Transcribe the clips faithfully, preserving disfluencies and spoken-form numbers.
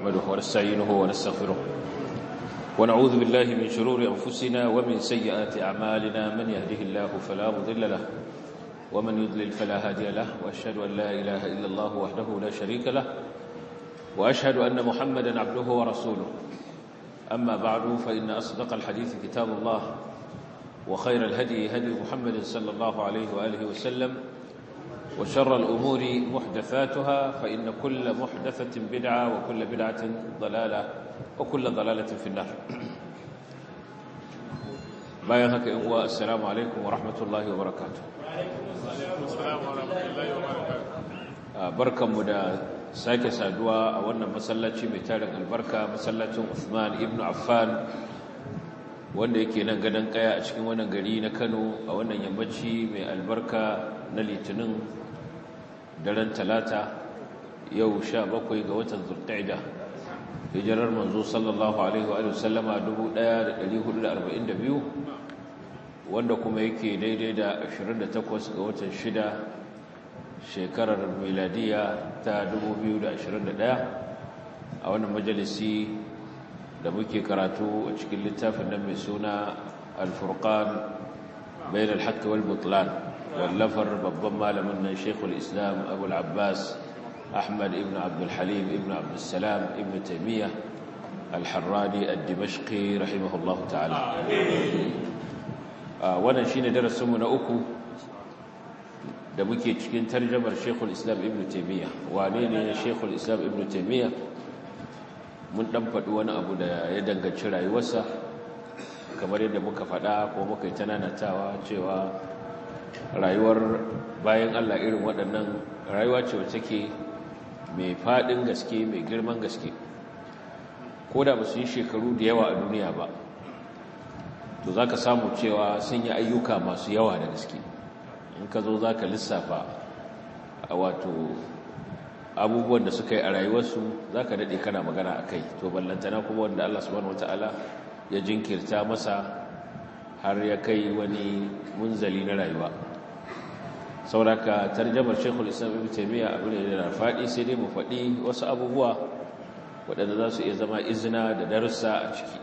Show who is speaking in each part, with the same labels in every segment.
Speaker 1: نحمده ونستعينه ونستغفره ونعوذ بالله من شرور أنفسنا ومن سيئات أعمالنا من يهده الله فلا مضل له ومن يضلل فلا هادي له وأشهد أن لا إله إلا الله وحده لا شريك له وأشهد أن محمدا عبده ورسوله أما بعد فإن أصدق الحديث كتاب الله وخير الهدي هدي محمد صلى الله عليه وآله وسلم وشر الأمور محدثاتها فإن كل محدثة بدعة وكل بدعة ضلالة وكل ضلالة في النار باين هكا إنواء السلام عليكم ورحمة الله وبركاته
Speaker 2: وعليكم السلام ورحمة الله وبركاته
Speaker 1: بركة مدى sake saduwa a wannan masallaci mai tarin albarka masallacin Uthman ibn Affan wanda yake nan gadan kaya a cikin wannan gari na Kano a wannan yammaci mai albarka na Litinin daren Talata yau sha bakwai ga watan Zulqa'da hijirar manzo sallallahu alaihi wa sallama dubu ɗaya da ɗari hudu da arba'in da biyu wanda kuma yake daidai da ashirin da takwas ga watan shida shekarar miladiya ta dubu biyu da ashirin da ɗaya a wannan majalisi da muke karatu a cikin littafin nan mai suna al-furqan bain al-haqq wal butlan wallafar babban malamin nan Sheikhul Islam Abu al-Abbas Ahmad ibn Abdul Halim ibn Abdul Salam ibn Taymiyyah al-Harrani ad-Dimashqi rahimahullahu ta'ala wannan shine darasin mu na uku da muke cikin tarjamar Sheikhul Islam Ibn Taymiyyah wane ne Sheikhul Islam Ibn Taymiyyah mun dan faɗi wani abu da ya danganci rayuwarsa kamar yadda muka faɗa ko muka yi tananatawa cewa rayuwar bayan Allah irin waɗannan rayuwa ce wacce take mai faɗin gaske mai girman gaske ko da ba su yi shekaru da yawa a duniya ba to za ka samu cewa sun yi ayyuka masu yawa da gaske in ka zo za ka lissafa a wato abubuwan da suka yi a rayuwarsu za ka daɗe kana magana a kai to ballantana kuma wanda Allah subhanahu wata'ala ya jinkirta masa har ya kai wani munzali na rayuwa sauraka tarjamar Sheikhul Islam Ibn Taymiyyah abu ne da faɗi sai dai mu faɗi wasu abubuwa waɗanda za su iya zama izina da darussa a ciki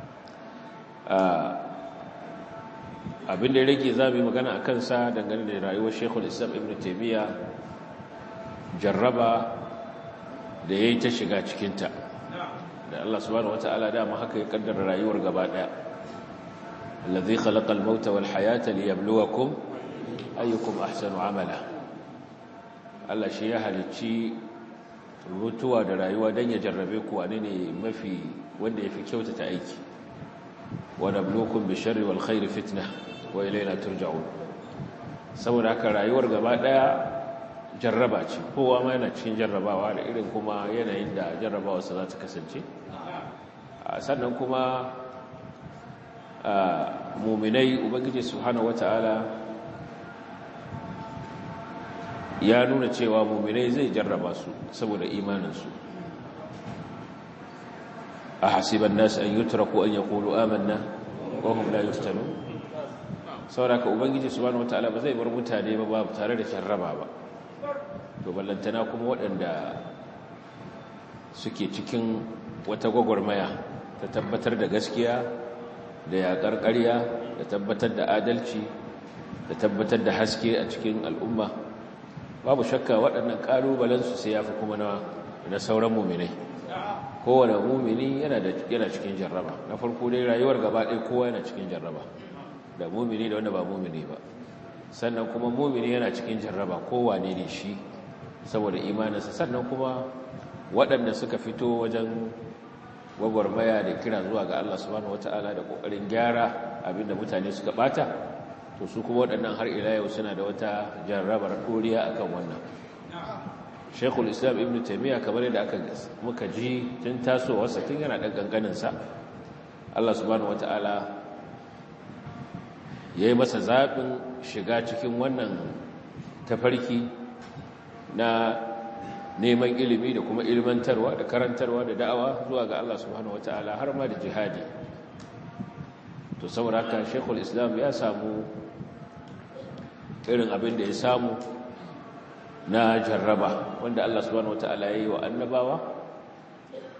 Speaker 1: abin da ya rage za mu yi magana a kansa dangane da rayuwar Sheikhul Islam Ibn Taymiyyah jarraba da ya yi ta shiga cikinta da Allah subhanahu wata'ala dama haka ya kaddara rayuwar gaba ɗaya allazi khalaqa al-mauta wal hayata liyabluwakum ayyukum ahsanu amala Allah shi ya halicci mutuwa da rayuwa dan ya jarrabe ku wane ne mafi wanda yafi kyautata aiki wa nabluukum bisharri wal khairi fitnah wa ilaina turja'un saboda haka rayuwar gaba daya jarraba ce kowa ma yana cikin jarrabawa da irin kuma yanayin da jarrabawa sa za ta kasance sannan kuma mu'minai ubangiji subhanahu wataala ya nuna cewa mu'minai zai jarraba su saboda imanin su ahasiban nas an yutraku an yaqulu amanna wa hum la yuftanun sauraka ubangiji subhanahu wataala ba zai bar mutane ba ba tare da sharraba ba to ballantana kuma waɗanda suke cikin wata gwagwarmaya ta tabbatar da gaskiya da yaƙar ƙarya da tabbatar da adalci da tabbatar da haske a cikin al'umma babu shakka waɗannan ƙalubalensu sai ya fi kuma na sauran muminai kowane mumini yana cikin jarraba na farko dai rayuwar gaba ɗaya kowa yana cikin jarraba da mumini da wanda ba mumini ba sannan kuma mumini yana cikin jarraba kowane ne shi saboda imaninsa sannan kuma waɗanda suka fito wajen gwagwarmaya da kira zuwa ga Allah subhanahu wataala da ƙoƙarin gyara abinda mutane suka ɓata to su kuma waɗannan har ila yau suna da wata jarrabar ɗoriya akan wannan Sheikhul Islam Ibn Taymiyyah kamar yadda aka muka ji tun tasowarsa tun yana ɗan ƙanƙaninsa Allah subhanahu wataala ya yi masa zaɓin shiga cikin wannan tafarki na neman ilimi da kuma ilmantarwa da karantarwa da da'awa zuwa ga Allah subhanahu wata'ala har ma da jihadi to saboda haka Sheikhul Islam ya samu irin abin da ya samu na jarraba wanda Allah subhanahu wataala ya yi wa annabawa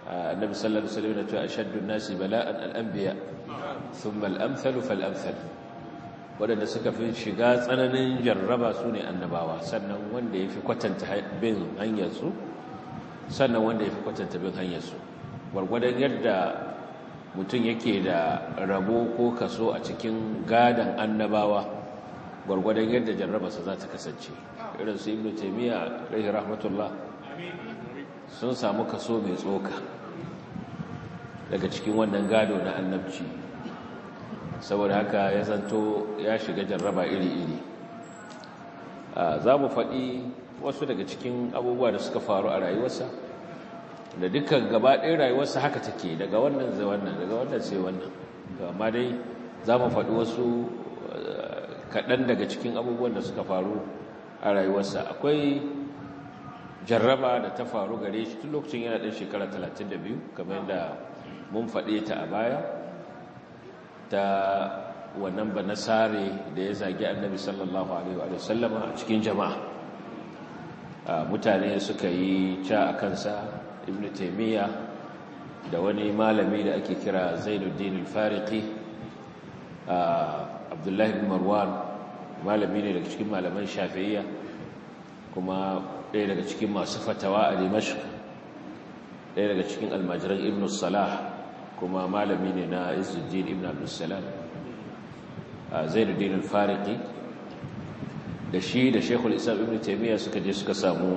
Speaker 1: annabi sallallahu alaihi wasallam ya ce ashaddu an-nasi bala'an al-anbiya thumma al-amthalu fal-amthal wadanda suka fi shiga tsananin jarraba su ne annabawa sannan wanda yafi kwatanta bin hanyar su sannan wanda yafi kwatanta bin hanyar su gurgurdan yadda mutum yake da rabo ko kaso a cikin gadan annabawa gurgurdan yadda jarrabarsa za ta kasance irin su ibnu taymiya alaihi rahmatullah sun samu kaso mai tsoka daga cikin wannan gado na annabci saboda haka ya zanto ya shiga jarraba iri-iri za mu faɗi wasu daga cikin abubuwa da suka faru a rayuwarsa da dukkan gaba ɗaya rayuwarsa haka take daga wannan zai wannan daga wannan sai wannan amma dai za mu faɗi wasu kaɗan daga cikin abubuwan da suka faru a rayuwarsa akwai jarraba da ta faru gare shi tun lokacin yana ɗan shekara talatin da biyu kamar yadda mun faɗe ta a baya ta wannan ba nasare da ya zagi annabi sallallahu alaihi wa sallama a cikin jama'a mutane suka yi ca a kansa ibn taymiya da wani malami da ake kira zainuddin al-fariqi abdullahi ibn marwan malami ne daga cikin malaman shafi'iyya kuma ɗaya daga cikin masu fatawa a dimashq ɗaya daga cikin almajiran ibn salah kuma malami ne na izzuddin ibn abdussalam zainuddin al-fariqi da shi da shekul islam ibn taymiya suka je suka samu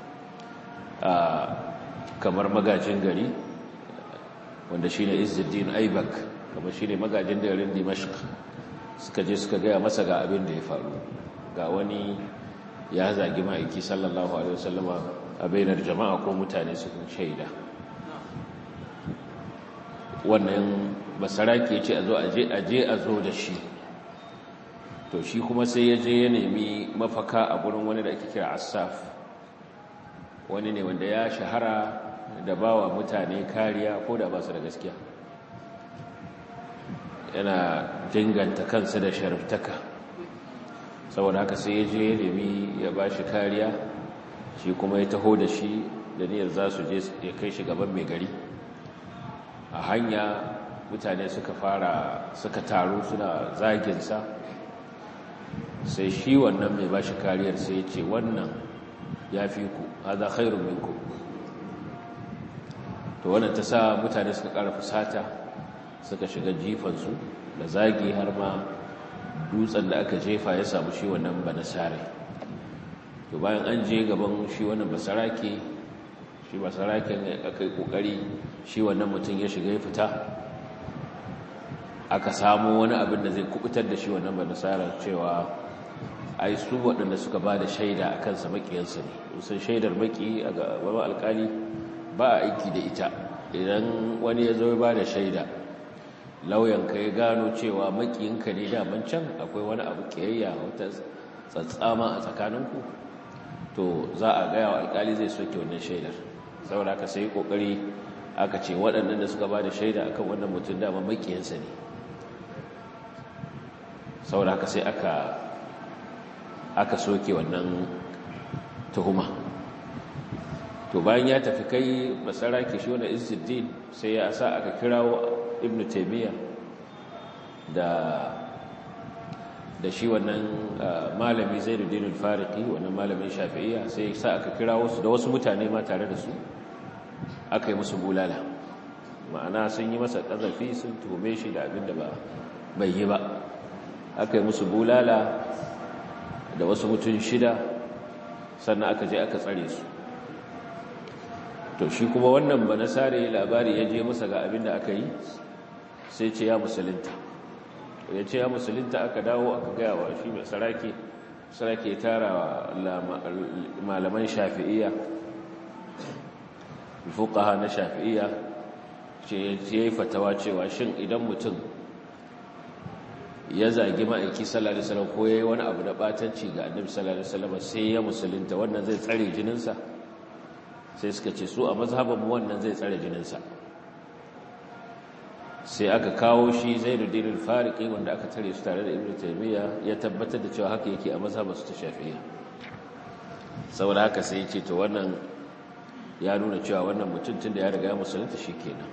Speaker 1: kamar magajin gari wanda shine izzuddin aibak kamar shine magajin garin dimashq suka je suka gaya masa ga abin da ya faru ga wani ya zagi ma'aiki sallallahu alaihi wasallama a bainar jama'a ko mutane su shaida wannan basarake ce a zo aje aje a zo da shi to shi kuma sai ya je ya nemi mafaka a gurin wani da ake kira Assaf wani ne wanda ya shahara da bawa mutane kariya ko da ba su da gaskiya yana dinganta kansa da sharaftaka saboda haka sai ya je ya nemi ya ba shi kariya shi kuma ya taho da shi da niyyar za su je ya kai shi gaban mai gari a hanya mutane suka fara suka taru suna zaginsa sai shi wannan mai ba shi kariyar sai ya ce wannan ya fi ku haza khairun minku to wannan ta sa mutane suka ƙara fusata suka shiga jifansu da zagi har ma dutsen da aka jefa ya samu shi wannan banasare to bayan an je gaban shi wannan basarake shi basaraken aka yi kokari shi wannan mutum ya shiga ya fita aka samu wani abin da zai kubutar da shi wannan banasare cewa ai su waɗanda suka ba da shaida a kansa maƙiyansa ne sun shaidar maƙi a gaban alƙali ba a aiki da ita idan wani ya zo ya ba da shaida lauyanka ya gano cewa maƙiyinka ne daman can akwai wani abu ƙiyayya wata tsatsama a tsakaninku to za a gaya wa alƙali zai soke wannan shaidar saboda aka sai ƙoƙari aka ce waɗannan da suka ba da shaida akan wannan mutum dama maƙiyansa ne saboda aka sai aka aka soke wannan tuhuma to bayan ya tafi kai basarake shi wannan izzuddin sai ya sa aka kirawo ibnu taymiya da da shi wannan malami zainuddin al-fariqi wannan malamin shafi'iyya sai ya sa aka kirawo su da wasu mutane ma tare da su aka yi musu bulala ma'ana sun yi masa kazafi sun tuhume shi da abin da ba bai yi ba aka yi musu bulala da wasu mutum shida sannan aka je aka tsare su to shi kuma wannan banasare labari ya je masa ga abin da aka yi sai ce ya musulunta ya ce ya musulunta aka dawo aka gaya wa shi mai sarake sarake tara malaman shafi'iyya fuqaha na shafi'iyya ce ya yi fatawa cewa shin idan mutum ya zagi ma'aiki sallallahu alaihi wasallam ko yayi wani abu da batanci ga annabi sallallahu alaihi wasallam sai ya musulunta wannan zai tsare jininsa sai suka ce su a mazhabin mu wannan zai tsare jininsa sai aka kawo shi Zainuddin al-Fariqi wanda aka tare su tare da Ibn Taymiyyah ya tabbatar da cewa haka yake a mazhabin su ta Shafi'iyya saboda haka sai ya ce to wannan ya nuna cewa wannan mutum tun da ya riga musulunta shi kenan.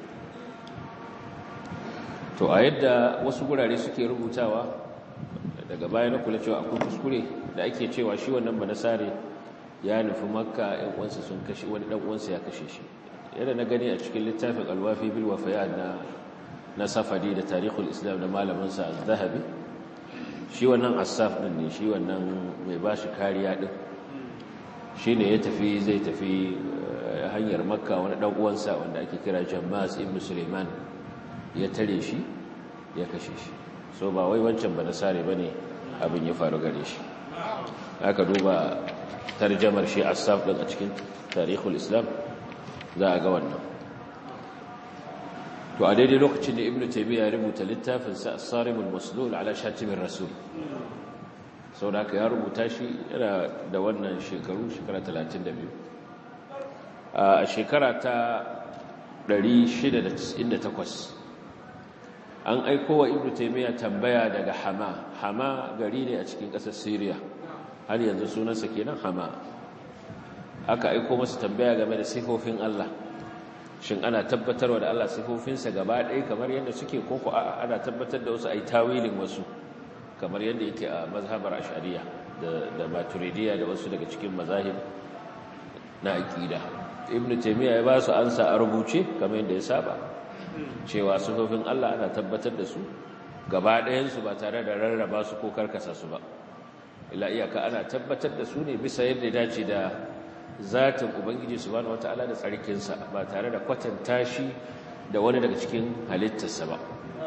Speaker 1: To a yadda wasu gurare suke rubutawa daga baya na kula cewa akwai kuskure da ake cewa shi wannan banasare ya nufi makka ɗan uwansa sun kashe wani ɗan uwansa ya kashe shi. Yadda na gani a cikin littafin alwafi bil wafayat na na safadi da tarihul islam da malamin sa az-zahabi, shi wannan asaf din ne, shi wannan mai bashi kariya din shine ya tafi zai tafi hanyar makka, wani ɗan uwansa wanda ake kira Jammas ibn Sulaiman ya tare shi ya kashe shi. So ba wai wancan banasare bane abin ya faru gare shi. Aka duba tarjamar shi asaf din a cikin tarihul islam za a ga wannan. To a daidai lokacin da Ibn Taymiyyah ya rubuta littafinsa As-Sarim al-Maslul ala Shatim ar-Rasul, sau da aka ya rubuta shi yana da wannan shekaru, shekara talatin da biyu. A shekara ta ɗari shida da casa'in da takwas an aiko wa Ibn Taymiyyah tambaya daga Hama. Hama gari ne a cikin ƙasar Syria, har yanzu sunansa kenan Hama. Aka aiko masa tambaya game da sifofin Allah, shin ana tabbatarwa da Allah sifofinsa gaba ɗaya kamar yadda suke, koko ana tabbatar da wasu a yi tawilin wasu kamar yadda yake a mazhabar ash'ariyya da maturidiyya da wasu daga cikin mazahib na aqida. Ibn Taymiyyah ya ba su ansa a rubuce kamar yadda ya saba, cewa sifofin Allah ana tabbatar da su gaba ɗayansu ba tare da rarraba su ko karkasa su ba, ila iyaka ana tabbatar da su ne bisa yadda ya dace da zatin Ubangiji subhanahu wata'ala da tsarkinsa, ba tare da kwatanta shi da wani daga cikin halittarsa ba.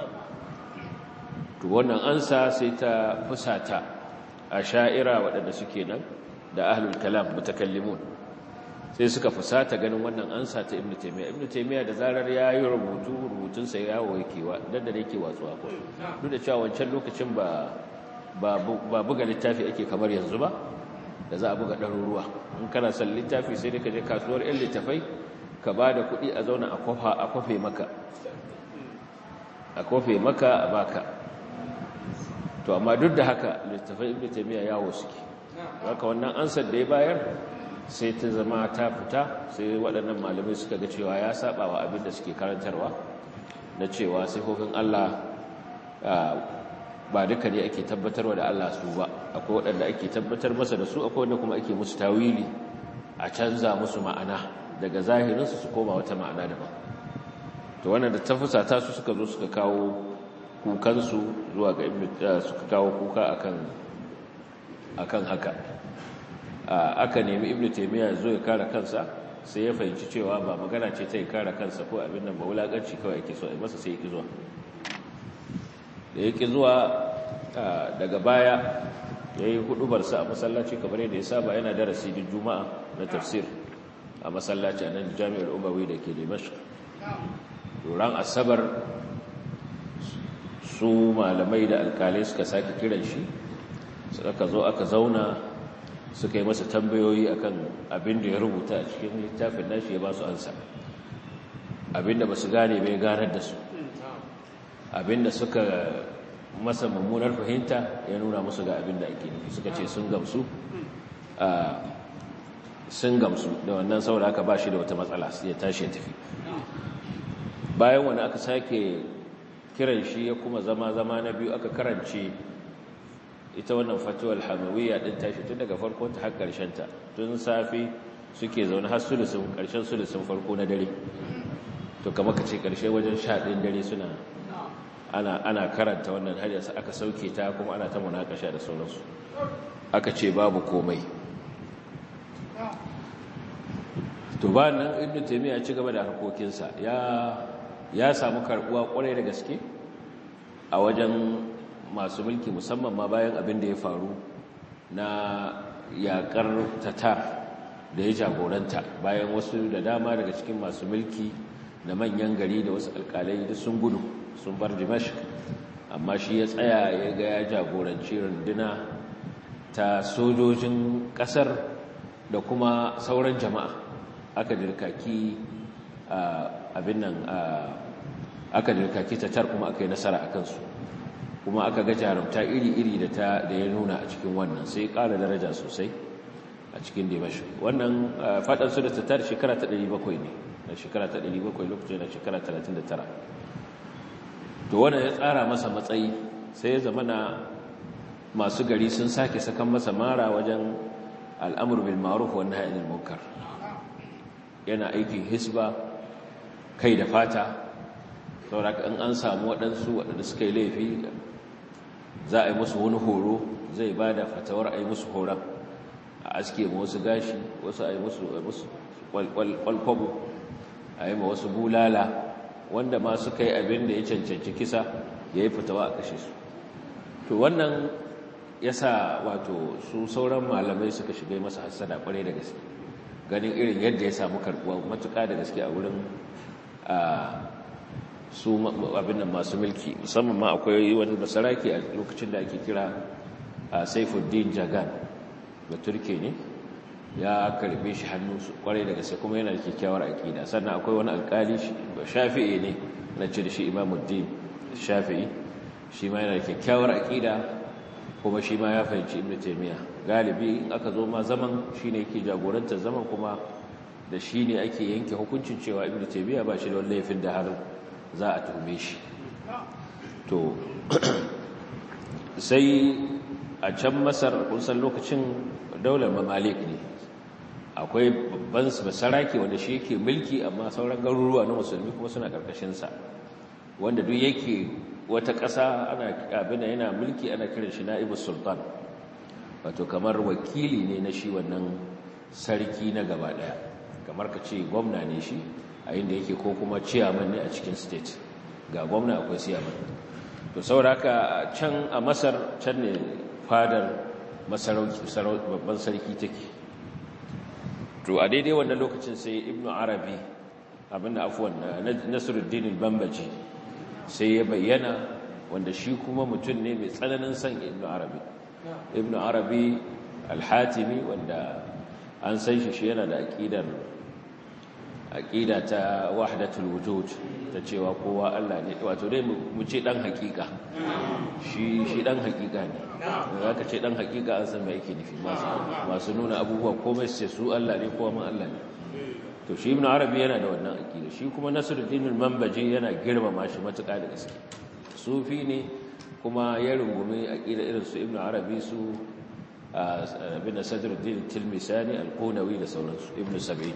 Speaker 1: To wannan ansa sai ta fusata a sha'ira waɗanda suke nan da ahlul kalam mutakallimun, sai suka fusata ganin wannan ansa ta Ibn Taymiyyah. Ibn Taymiyyah da zarar ya yi rubutu rubutunsa yawo yake wa dan da yake watsuwa ko duk da cewa wancan lokacin ba ba buga littafi ake kamar yanzu ba, da za a buga ɗaruruwa. In kana son littafi sai dai ka je kasuwar 'yan littafai ka ba da kuɗi a zauna a kwafe maka a kwafe maka a baka. To amma duk da haka littafai Ibn Taymiyyah yawo suke, haka wannan ansar da ya bayar sai ta zama ta fita, sai waɗannan malamai suka ga cewa ya saba wa abin da suke karantarwa na cewa sifofin Allah ba duka ne ake tabbatarwa da Allah su ba, akwai waɗanda ake tabbatar masa da su, akwai wanda kuma ake musu tawili a canza musu ma'ana daga zahirinsu su koma wata ma'ana daban. To wannan da tafusata su suka zo suka kawo kukansu zuwa ga ibn suka kawo kuka akan akan haka. Aka nemi Ibn Taymiyyah zo ya kare kansa, sai ya fahimci cewa ba magana ce ta ya kare kansa ko abin nan ba, wulakanci kawai ake so a masa, sai ya ki zuwa. Da ya ƙi zuwa daga baya ya yi hudubarsa a masallaci kamar yadda ya saba, yana darasi din juma'a na tafsir a masallaci a nan jami'ar umawi da ke Dimashq. Ran asabar su malamai da alkalai suka sake kiran shi, suka zo aka zauna suka yi masa tambayoyi akan abin da ya rubuta a cikin littafin nashi, ya ba su ansa. Abin da ba su gane bai ganar da su, abinda suka masa mummunar fahimta ya nuna musu ga abinda ake nufi, suka ce sun gamsu sun gamsu da wannan, saboda aka ba shi da wata matsala ya tashi ya tafi. Bayan wani aka sake kiran shi ya kuma zama zama na biyu, aka karance ita wannan fatuwar hamawiyya din tashi tun daga farkon ta har karshen ta, tun safi suke zaune har sulusun karshen sulusun farko na dare, to kamar ka ce karshe wajen sha ɗayan dare suna ana ana karanta wannan hadisi, aka sauke ta kuma ana ta munakasha da sauransu. Aka ce babu komai. To ba nan Ibn Taymiyyah ya ci gaba da harkokinsa, ya ya samu karbuwa kwarai da gaske a wajen masu mulki, musamman ma bayan abin da ya faru na yakar tatar da ya jagoranta, bayan wasu da dama daga cikin masu mulki da manyan gari da wasu alkalai duk sun gudu sun bar Dimashq, amma shi ya tsaya ya ga ya jagoranci runduna ta sojojin kasar da kuma sauran jama'a, aka dirkaki abin nan aka dirkaki tatar kuma aka yi nasara a kansu, kuma aka ga jarumta iri-iri da ta da ya nuna a cikin wannan, sai ƙara daraja sosai a cikin Dimashq. Wannan fadan su da Tatar shekara ta ɗari bakwai ne, na shekara ta ɗari bakwai lokacin da shekara talatin da tara. To wannan ya tsara masa matsayi, sai ya zama na masu gari sun sake sakan masa mara wajen al'amur bil ma'ruf wa nahy anil munkar. Yana aikin hisba kai da fata, saboda in an samu waɗansu waɗanda suka yi laifi za a yi musu wani horo, zai ba da fatawar a yi musu horon, a aske ma wasu gashi, wasu a yi musu kwalkwabo, a yi ma wasu bulala, wanda ma suka yi abin da ya cancanci kisa ya yi fitawa a kashe su. To wannan ya sa wato su sauran malamai suka shiga masa hassada kwarai da gaske, ganin irin yadda ya samu karbuwa matuƙa da gaske a wurin su abin nan masu mulki. Musamman ma akwai wani basaraki a lokacin da ake kira Saifuddin Jagan, da Turke ne, ya karbe shi hannu kwarai da gaske kuma yana da kyakkyawar aqida. Sannan akwai wani alƙali Shafi'i ne, na ce da shi Imamuddin Shafi'i, shi ma yana da kyakkyawar aqida kuma shi ma ya fahimci Ibn Taymiyyah. Galibi in aka zo ma zaman shine yake jagorantar zaman, kuma da shi ne ake yanke hukuncin cewa Ibn Taymiyyah ba shi da wani laifin da har za a tuhume shi. To sai a can Masar kun san lokacin daular Mamalik ne, akwai babban basarake wanda shi yake mulki, amma sauran garuruwa na musulmi kuma suna karkashinsa, wanda duk yake wata ƙasa ana abin yana mulki ana kiran shi na'ibus sultan, wato kamar wakili ne na shi wannan sarki na gaba daya, kamar ka ce gwamna ne shi a inda yake, ko kuma chairman ne a cikin state, ga gwamna akwai chairman. To saboda haka can a Masar can ne fadar masarauki babban sarki take. To a daidai wannan lokacin sai Ibn Arabi abinda afwan Nasruddin al-Bambaji sai ya bayyana, wanda shi kuma mutum ne mai tsananin son Ibn Arabi. Ibn Arabi al-Hatimi, wanda an san shi shi yana da aqidar aqida ta wahdatul wujud, ta cewa kowa Allah ne, wato dai mu ce dan hakika, shi shi dan hakika ne. Zaka ce dan hakika an san me yake nufi, masu nuna abubuwa komai sai su Allah ne, kowa man Allah ne. To shi Ibn Arabi yana da wannan aqida. Shi kuma Nasruddin al-Manbaji yana girmama shi matuƙa da gaske, sufi ne kuma ya rungume aqida irin su Ibn Arabi, su bin Sadruddin al-Tilmisani, al-Qunawi da sauransu, Ibn Sab'in.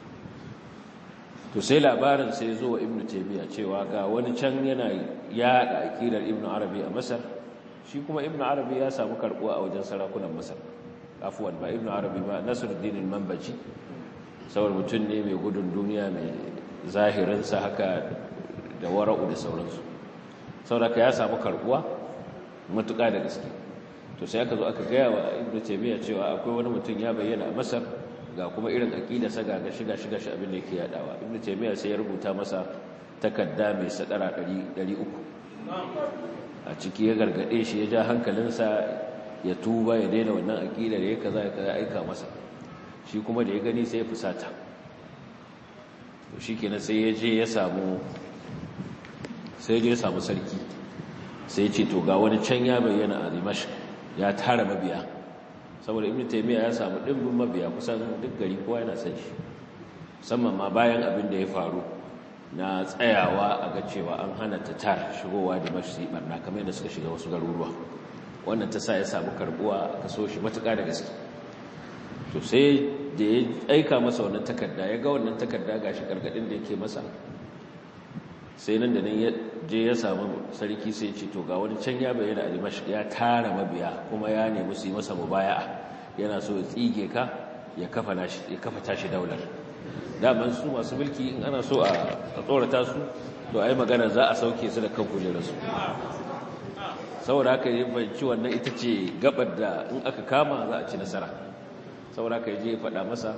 Speaker 1: To sai labarin sai zo wa Ibn Taymiyyah cewa ga wani can yana yada aqidar Ibn Arabi a Masar. Shi kuma Ibn Arabi ya samu karbuwa a wajen sarakunan Masar, afwan ba Ibn Arabi ba, Nasruddin al-Manbaji, saboda mutum ne mai gudun duniya, mai zahirinsa haka da wara'u da sauransu, saboda ya samu karbuwa matuƙa da gaske. To sai aka zo aka gaya wa Ibn Taymiyyah cewa akwai wani mutum ya bayyana a Masar, ga kuma irin aqidarsa ga shiga shiga shi abin da yake yadawa. Ibn Taymiyyah sai ya rubuta masa takarda mai sadara ɗari uku, a ciki ya gargade shi, ya ja hankalinsa ya tuba, ya daina wannan aqidar, ya kaza ya kaza, aika masa. Shi kuma da ya gani sai ya fusata. To shikenan sai ya je ya samu sai ya samu sarki, sai ya ce to ga wani can ya bayyana a Dimashq, ya tara mabiya, saboda Ibn Taymiyyah ya samu dimbin mabiya kusan duk gari kowa yana san shi, musamman ma bayan abin da ya faru na tsayawa a ga cewa an hana Tatar shigowa Dimashq su yi barna kamar yadda suka shiga wasu garuruwa. Wannan ta sa ya samu karbuwa, aka so shi matuƙa da gaske. To sai da ya aika masa wannan takarda, ya ga wannan takarda gashi gargadin da yake masa, sai nan da nan ya je ya samu sarki, sai ya ce to ga wani can ya bayyana a Dimashq, ya tara mabiya kuma ya nemi su yi masa mubaya'a, yana so ya tsige ka, ya kafa nashi ya kafa tashi daular. Daman su masu mulki in ana so a tsorata su, to ai magana za a sauke su da kan kujerarsu. Saboda haka ya banci wannan ita ce gabar da in aka kama za a ci nasara. Saboda haka ya je ya faɗa masa,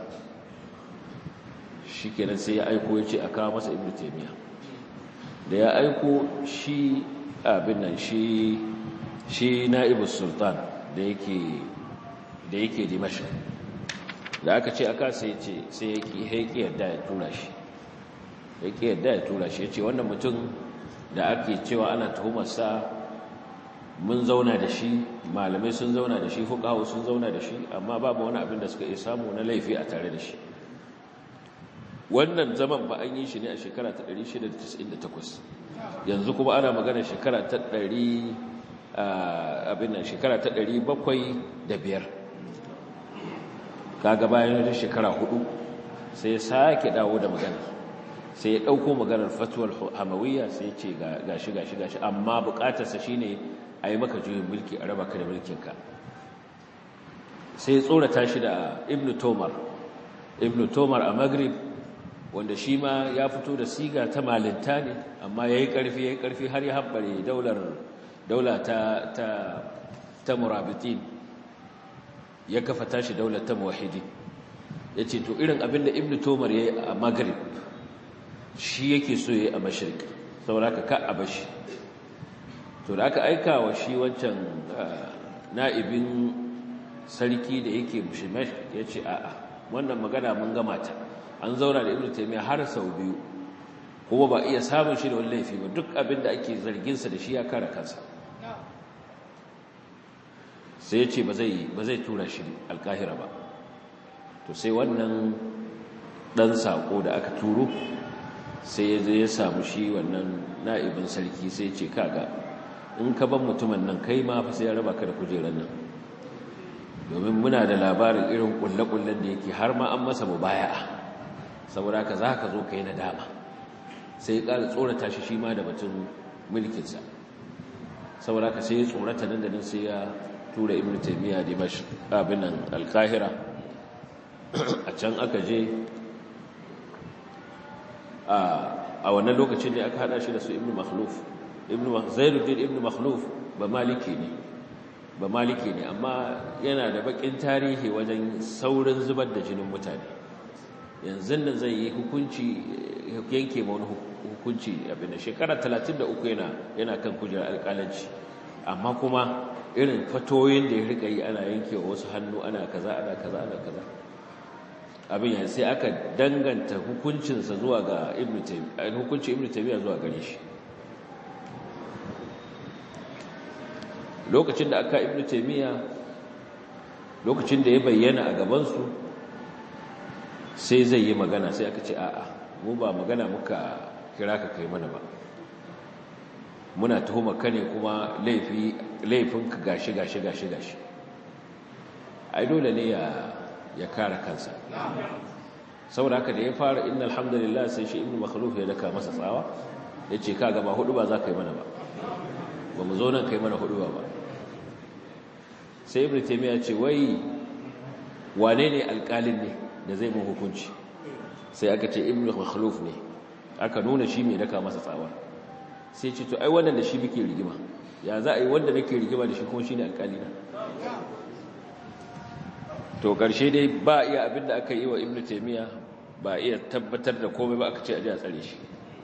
Speaker 1: shi kenan sai ya aiko ya ce a kawo masa Ibn Taymiyyah. Da ya aiko shi abin nan shi shi na'ibus sultan da yake da yake Dimashq, da aka ce aka sai ce sai yake haiki yadda ya tura shi yake yadda ya tura shi yace wannan mutum da ake cewa ana tuhumar sa mun zauna da shi, malamai sun zauna da shi, fuqaha sun zauna da shi, amma babu wani abin da suka iya samu na laifi a tare da shi. Wannan zaman ba an yi shi ne a shekara ta ɗari shida da tis'in da takwas, yanzu kuma ana magana shekara ta ɗari abin nan shekara ta ɗari bakwai da biyar. Kaga bayan da shekara hudu sai ya sake dawo da magana, sai ya ɗauko maganar fatuwar hamawiyya, sai ya ce gashi gashi gashi amma bukatarsa shine a yi maka juyin mulki a raba ka da mulkinka. Sai ya tsorata shi da ibn tomar ibn tomar a maghrib, wanda shi ma ya fito da siga ta malinta ne, amma ya yi ƙarfi ya yi ƙarfi har ya haɓare daular daula ta ta ta murabitin, ya kafa tashi daular ta muwahhidi. Ya ce to irin abinda ibn tomar ya yi a maghrib shi yake so ya yi a mashriq, saboda haka ka a bashi. To da aka aika wa shi wancan na'ibin sarki da yake Shimash, ya ce a'a, wannan magana mun gama ta, an zauna da Ibn Taymiyyah har sau biyu kuma ba iya samun shi da wani laifi ba, duk abin da ake zarginsa da shi ya kare kansa. Sai ya ce ba zai tura shi Alkahira ba. To sai wannan ɗan saƙo da aka turo sai ya zai ya samu shi wannan na'ibin sarki, sai ce kaga in ka ban mutumin nan kai ma fa sai ya raba ka da kujerar nan, domin muna da labarin irin kulle-kullen da yake har ma an masa mubaya'a, saboda ka za ka zo ka yi nadama. Sai ya ƙara tsorata shi shi ma da batun mulkinsa, saboda ka sai ya tsorata nan da nan, sai ya tura Ibn Taymiyyah Dimashq abin nan Alkahira. A can aka je a wannan lokacin da aka hada shi da su Ibn Makhluf. Ibn Zainuddin Ibn Makhluf ba maliki ne ba maliki ne amma yana da bakin tarihi wajen saurin zubar da jinin mutane. Yanzu nan zai yi hukunci, yanke ma wani hukunci abin da shekara talatin da uku yana yana kan kujerar alƙalanci, amma kuma irin fatoyin da ya rika yi, ana yanke wa wasu hannu, ana kaza ana kaza ana kaza abin ya sai aka danganta hukuncinsa zuwa ga Ibn Taymiyyah, hukuncin Ibn Taymiyyah zuwa gare shi. Lokacin da aka Ibn Taymiyyah, lokacin da ya bayyana a gabansu, sai zai yi magana, sai aka ce a'a, mu ba magana muka kira ka kai mana ba, muna tuhumar ka ne kuma laifi laifinka gashi gashi gashi gashi. Ai dole ne ya ya kare kansa, saboda haka da ya fara innal hamdalillah, sai shi Ibn Makhluf ya daka masa tsawa, yace kaga ba hudu ba za ka yi mana ba, ba mu zo nan kai mana hudu ba ba. Sai Ibn Taymiyyah ce wai wane ne alƙalin ne da zai mun hukunci? Sai aka ce Ibn Makhluf ne, aka nuna shi mai daka masa tsawa. Sai ce to ai wannan da shi muke rigima, ya za a yi wanda nake rigima da shi kuma shine alƙali na? To ƙarshe dai ba iya abin da aka yi wa Ibn Taymiyyah, ba iya tabbatar da komai ba, aka ce a je a tsare shi.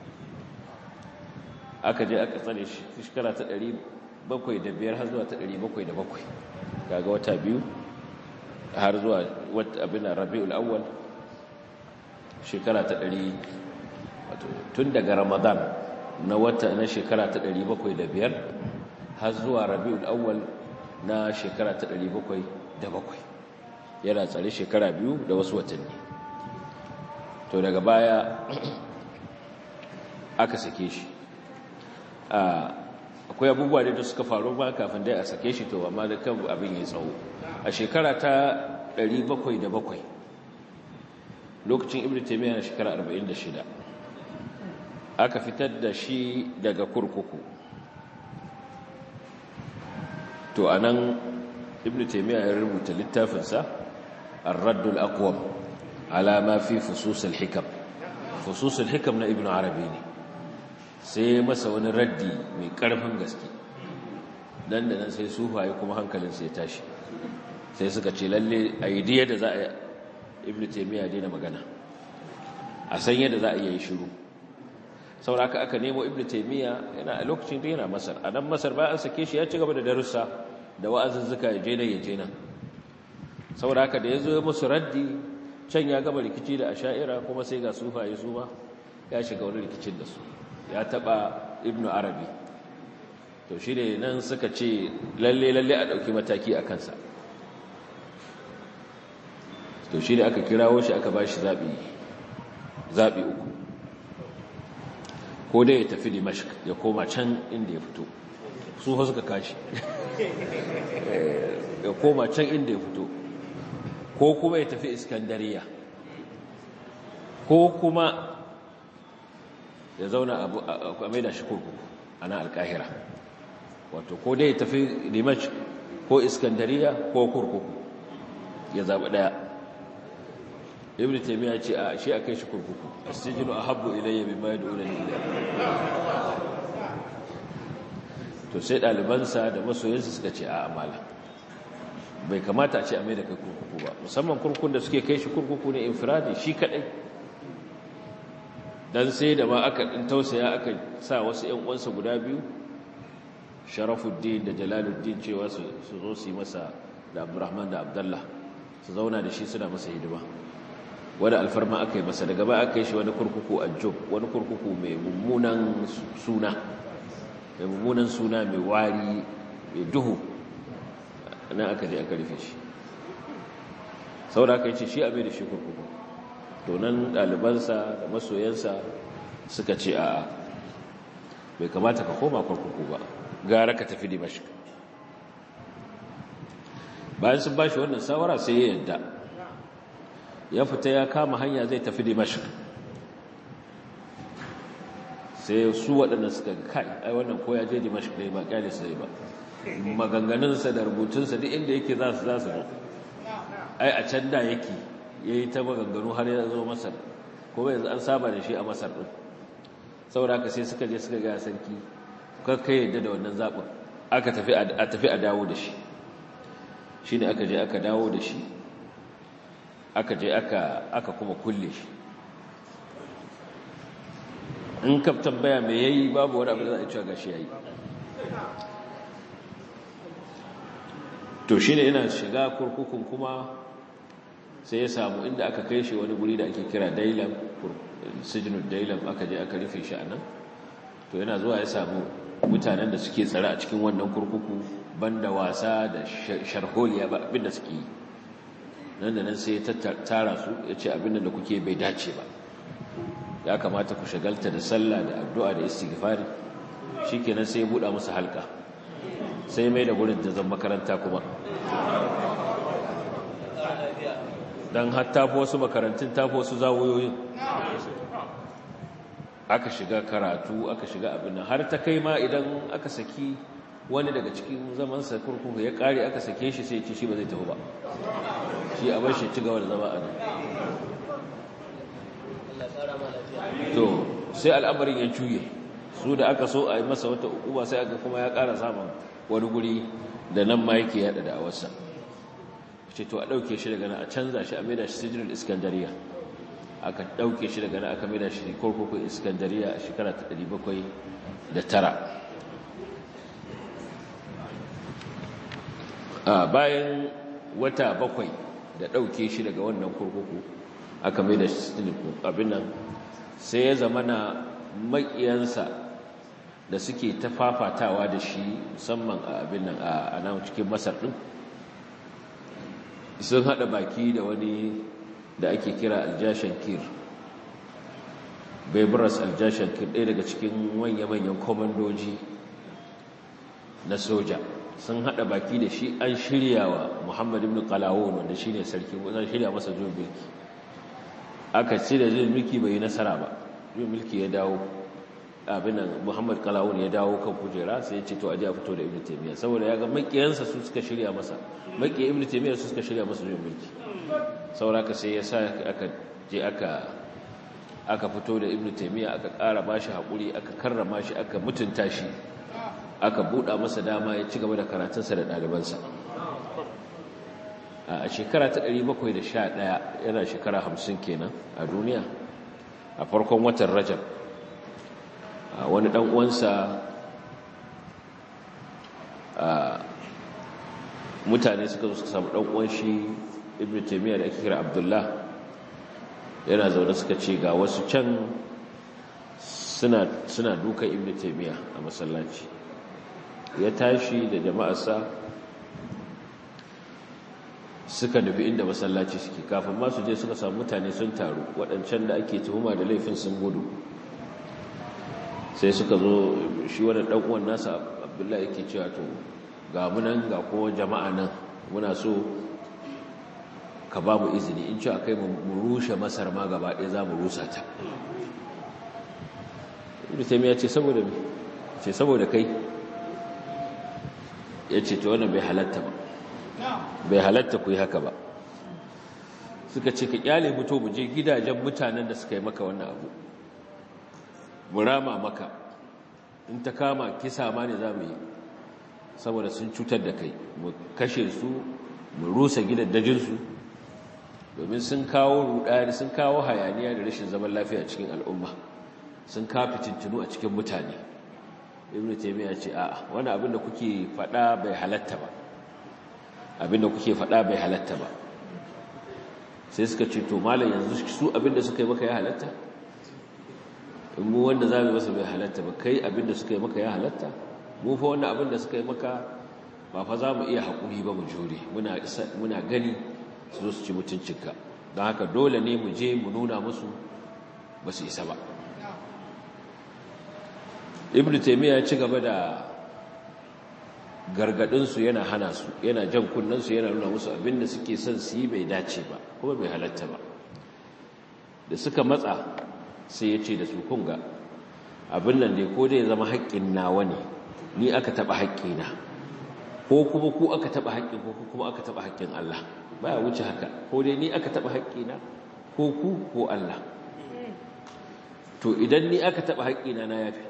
Speaker 1: Aka je aka tsare shi shekara ta ɗari bakwai da biyar har zuwa ta ɗari bakwai da bakwai, kaga wata biyu, har zuwa wata abin da Rabi'ul Awwal shekara ta ɗari, wato tun daga Ramadan na wata na shekara ta ɗari bakwai da biyar har zuwa Rabi'ul Awwal na shekara ta ɗari bakwai da bakwai, yana tsare shekara biyu da wasu watanni. To daga baya aka sake shi. Akwai abubuwa da suka faru ba kafin dai a sake shi, to amma da kan abin ya tsawo. A shekara ta ɗari bakwai da bakwai, lokacin Ibn Taymiyyah na shekara arba'in da shida, aka fitar da shi daga kurkuku. To anan Ibn Taymiyyah ya rubuta littafinsa Ar-Raddul Aqwam ala ma fi Fusus al-Hikam. Fusus al-Hikam na Ibn Arabi ne. Sai masa wani raddi mai ƙarfin gaske. Dan da nan sai sufaye kuma hankalin sai tashi. Sai suka ce lalle a yi yadda za a Ibn Taymiyyah daina magana, a san yadda za a yi shiru. Saboda haka aka nemo Ibn Taymiyyah, yana a lokacin da yana Masar. A nan Masar bayan an sake shi ya ci gaba da darussa da wa'azuzzuka, ya je nan ya je nan. Saboda haka da ya zo musu raddi, can ya gaba rikici da asha'ira, kuma sai ga sufaye su ma ya shiga wani rikicin da su, ya taba Ibn Arabi. to shi ne nan suka ce lalle lalle a ɗauki mataki a kansa to shi ne aka kirawo shi aka ba shi zaɓi zaɓi uku ko dai ya tafi Dimashq ya koma can inda ya fito su fa suka kashi ya koma can inda ya fito ko kuma ya tafi Iskandariya ko kuma ya zauna a maida shi kurkuku a nan Alkahira wato ko dai ya tafi Dimashq ko Iskandariya ko kurkuku ya zaɓi ɗaya. Ibn Taymiyyah ce a shi akai shi kurkuku as-sijnu ahabbu ilayya mimma yad'unani ilayhi. To sai ɗalibansa da masoyansa suka ce a amala bai kamata a ce a mai da kai kurkuku ba, musamman kurkukun da suke kai shi kurkuku ne infiradi shi kadai. Dan sai da ma aka din tausaya aka sa wasu ƴan uwansa guda biyu Sharafuddin da Jalaluddin cewa su zo su yi masa da Abdurrahman da Abdullah su zauna da shi suna masa hidima. Wanda alfarma aka yi masa daga ba aka yi shi wani kurkuku a Job, wani kurkuku mai mummunan suna mai mummunan suna mai wari mai duhu nan aka je aka rufe shi. Saboda aka yi ce shi abin da shi kurkuku to nan ɗalibansa da masoyansa suka ce a bai kamata ka koma kurkuku ba, gara ka tafi Dimashq. Bayan sun ba shi wannan shawara sai ya yadda ya fita ya kama hanya zai tafi Dimashq. Sai su waɗanda suka kai ai wannan ko ya je Dimashq dai ba kyale sai ba maganganunsa da rubutunsa duk inda yake za su za su ai a can da yake yayi ta maganganu har ya zo Masar kuma yanzu an saba da shi a Masar din. Saboda haka sai suka je suka ga sarki kai yadda da wannan zaɓin aka tafi a tafi a dawo da shi. Shine aka je aka dawo da shi aka je aka aka kuma kulle shi. In ka tambaya me yayi babu wani abu da za a cewa gashi yayi. To shine ina shiga kurkukun kuma sai ya samu inda aka kai shi wani guri da ake kira Dailam, Sijnud Dailam, aka je aka rufe shi anan. To yana zuwa ya samu mutanen da suke tsare a cikin wannan kurkuku banda wasa da sharholiya ba abinda suke yi. Nan da nan sai ya tattara su ya ce abinda da kuke bai dace ba, ya kamata ku shagalta da sallah da addu'a da istighfari. Shikenan sai ya buɗa musu halka, sai mai da gurin da zan makaranta kuma dan har tafi wasu makarantun tafi wasu zawoyoyin. Aka shiga karatu aka shiga abin nan har ta kai ma idan aka saki wani daga cikin zamansa kurkuku ya kare aka sake shi sai ya ce shi ba zai tafi ba, shi a bar shi ci gaba da zama a nan. To sai al'amarin ya juye, su da aka so a yi masa wata hukuma sai aka kuma ya ƙara samun wani guri da nan ma yake yada da awarsa. Ce to a ɗauke shi daga nan a canza shi a maida shi sijinul Iskandariya. Aka ɗauke shi daga nan aka maida shi kurkukun Iskandariya a shekara ta ɗari bakwai da tara. Bayan wata bakwai da ɗauke shi daga wannan kurkuku aka maida shi sijinul abin nan, sai ya zama na maƙiyansa da suke ta fafatawa da shi musamman a abin nan a nan cikin Masar ɗin sun haɗa baki da wani da ake kira Aljashankir, Baibras Aljashankir, ɗaya daga cikin manya-manyan komandoji na soja. Sun haɗa baki da shi an shirya wa Muhammad ibn Qalawun wanda shi ne sarki, wanda shirya masa juyin mulki. Aka ce da juyin mulki bai yi nasara ba, juyin mulki ya dawo abin nan Muhammad Qalawun ya dawo kan kujera sai ya ce to aje a fito da Ibn Taymiyyah saboda ya ga makiyansa su suka shirya masa, makiyan Ibn Taymiyyah su suka shirya masa juyin mulki. Saboda ka sai ya sa aka je aka aka fito da Ibn Taymiyyah aka ƙara bashi hakuri, aka karrama shi, aka mutunta shi, aka buɗa masa dama ya ci gaba da karatunsa da ɗalibansa. A shekara ta ɗari bakwai da sha ɗaya yana shekara hamsin kenan a duniya, a farkon watan Rajab wani ɗan uwansa mutane suka zo suka samu ɗan uwan shi Ibn Taymiyyah da ake kira Abdullah, yana zaune suka ce ga wasu can suna suna dukan Ibn Taymiyyah a masallaci. ya tashi da jama'arsa suka nufi inda masallaci suke. Kafin ma su je suka samu mutane sun taru, waɗancan da ake tuhuma da laifin sun gudu. Sai suka zo, shi wani ɗan'uwan nasa Abdullahi yake cewa to ga munan ga kowa jama'a nan, muna so ka ba mu izini, in ci a kai mu rushe Masar ma gaba ɗaya za mu rusa ta. Ibn Taymiyyah ce saboda me? Ce saboda kai. Ya ce to wannan bai halatta ba, bai halatta ku yi haka ba. Suka ce ka kyale mu to mu je gidajen mutanen da suka yi maka wannan abu, mu rama maka, in ta kama kisa ma ne za mu yi, saboda sun cutar da kai, mu kashe su, mu rusa gidajensu, domin sun kawo rudani, sun kawo hayaniya da rashin zaman lafiya cikin al'umma, sun kawo fitintunu a cikin mutane. Ibn Taymiyyah ce a'a, wani abin da kuke faɗa bai halatta ba, abin da kuke faɗa bai halatta ba. Sai suka ce to malam yanzu su abin da suka yi maka ya halatta? In mu wanda za mu masa bai halatta ba, kai abin da suka yi maka ya halatta? Mu fa wannan abin da suka yi maka ba fa za mu iya haƙuri ba mu jure, muna muna gani su zo su ci mutuncinka, don haka dole ne mu je mu nuna musu ba su isa ba. Ibn Taymiyyah ya ci gaba da gargadinsu, yana hana su, yana jan kunnensu, yana nuna musu abin da suke son su yi bai dace ba kuma bai halatta ba. Da suka matsa sai ya ce da su kunga abin nan dai ko dai zama haƙƙin nawa ne, ni aka taɓa haƙƙina, ko kuma ku aka taɓa haƙƙin ko kuma aka taɓa haƙƙin Allah. Ba ya wuce haka, ko dai ni aka taɓa haƙƙina ko ku ko Allah. To idan ni aka taɓa haƙƙina na yafi,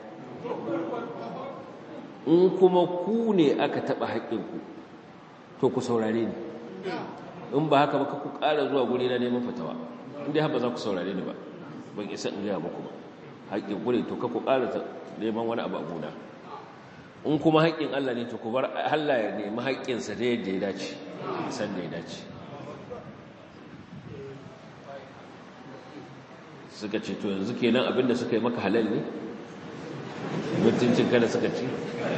Speaker 1: in kuma ku ne aka taɓa haƙƙinku to ku saurare ni, in ba haka ba ku ƙara zuwa guri na neman fatawa, inda haka za ku saurare ni ba, ban isa in gaya muku ba, haƙƙin ku ne to ka ku ƙara neman wani abu a gona. In kuma haƙƙin Allah ne to ku bar Allah ya nemi haƙƙinsa da yadda ya dace, san da ya dace. Suka ce to yanzu kenan abinda suka yi maka halal ne, mutuncin kada suka ci.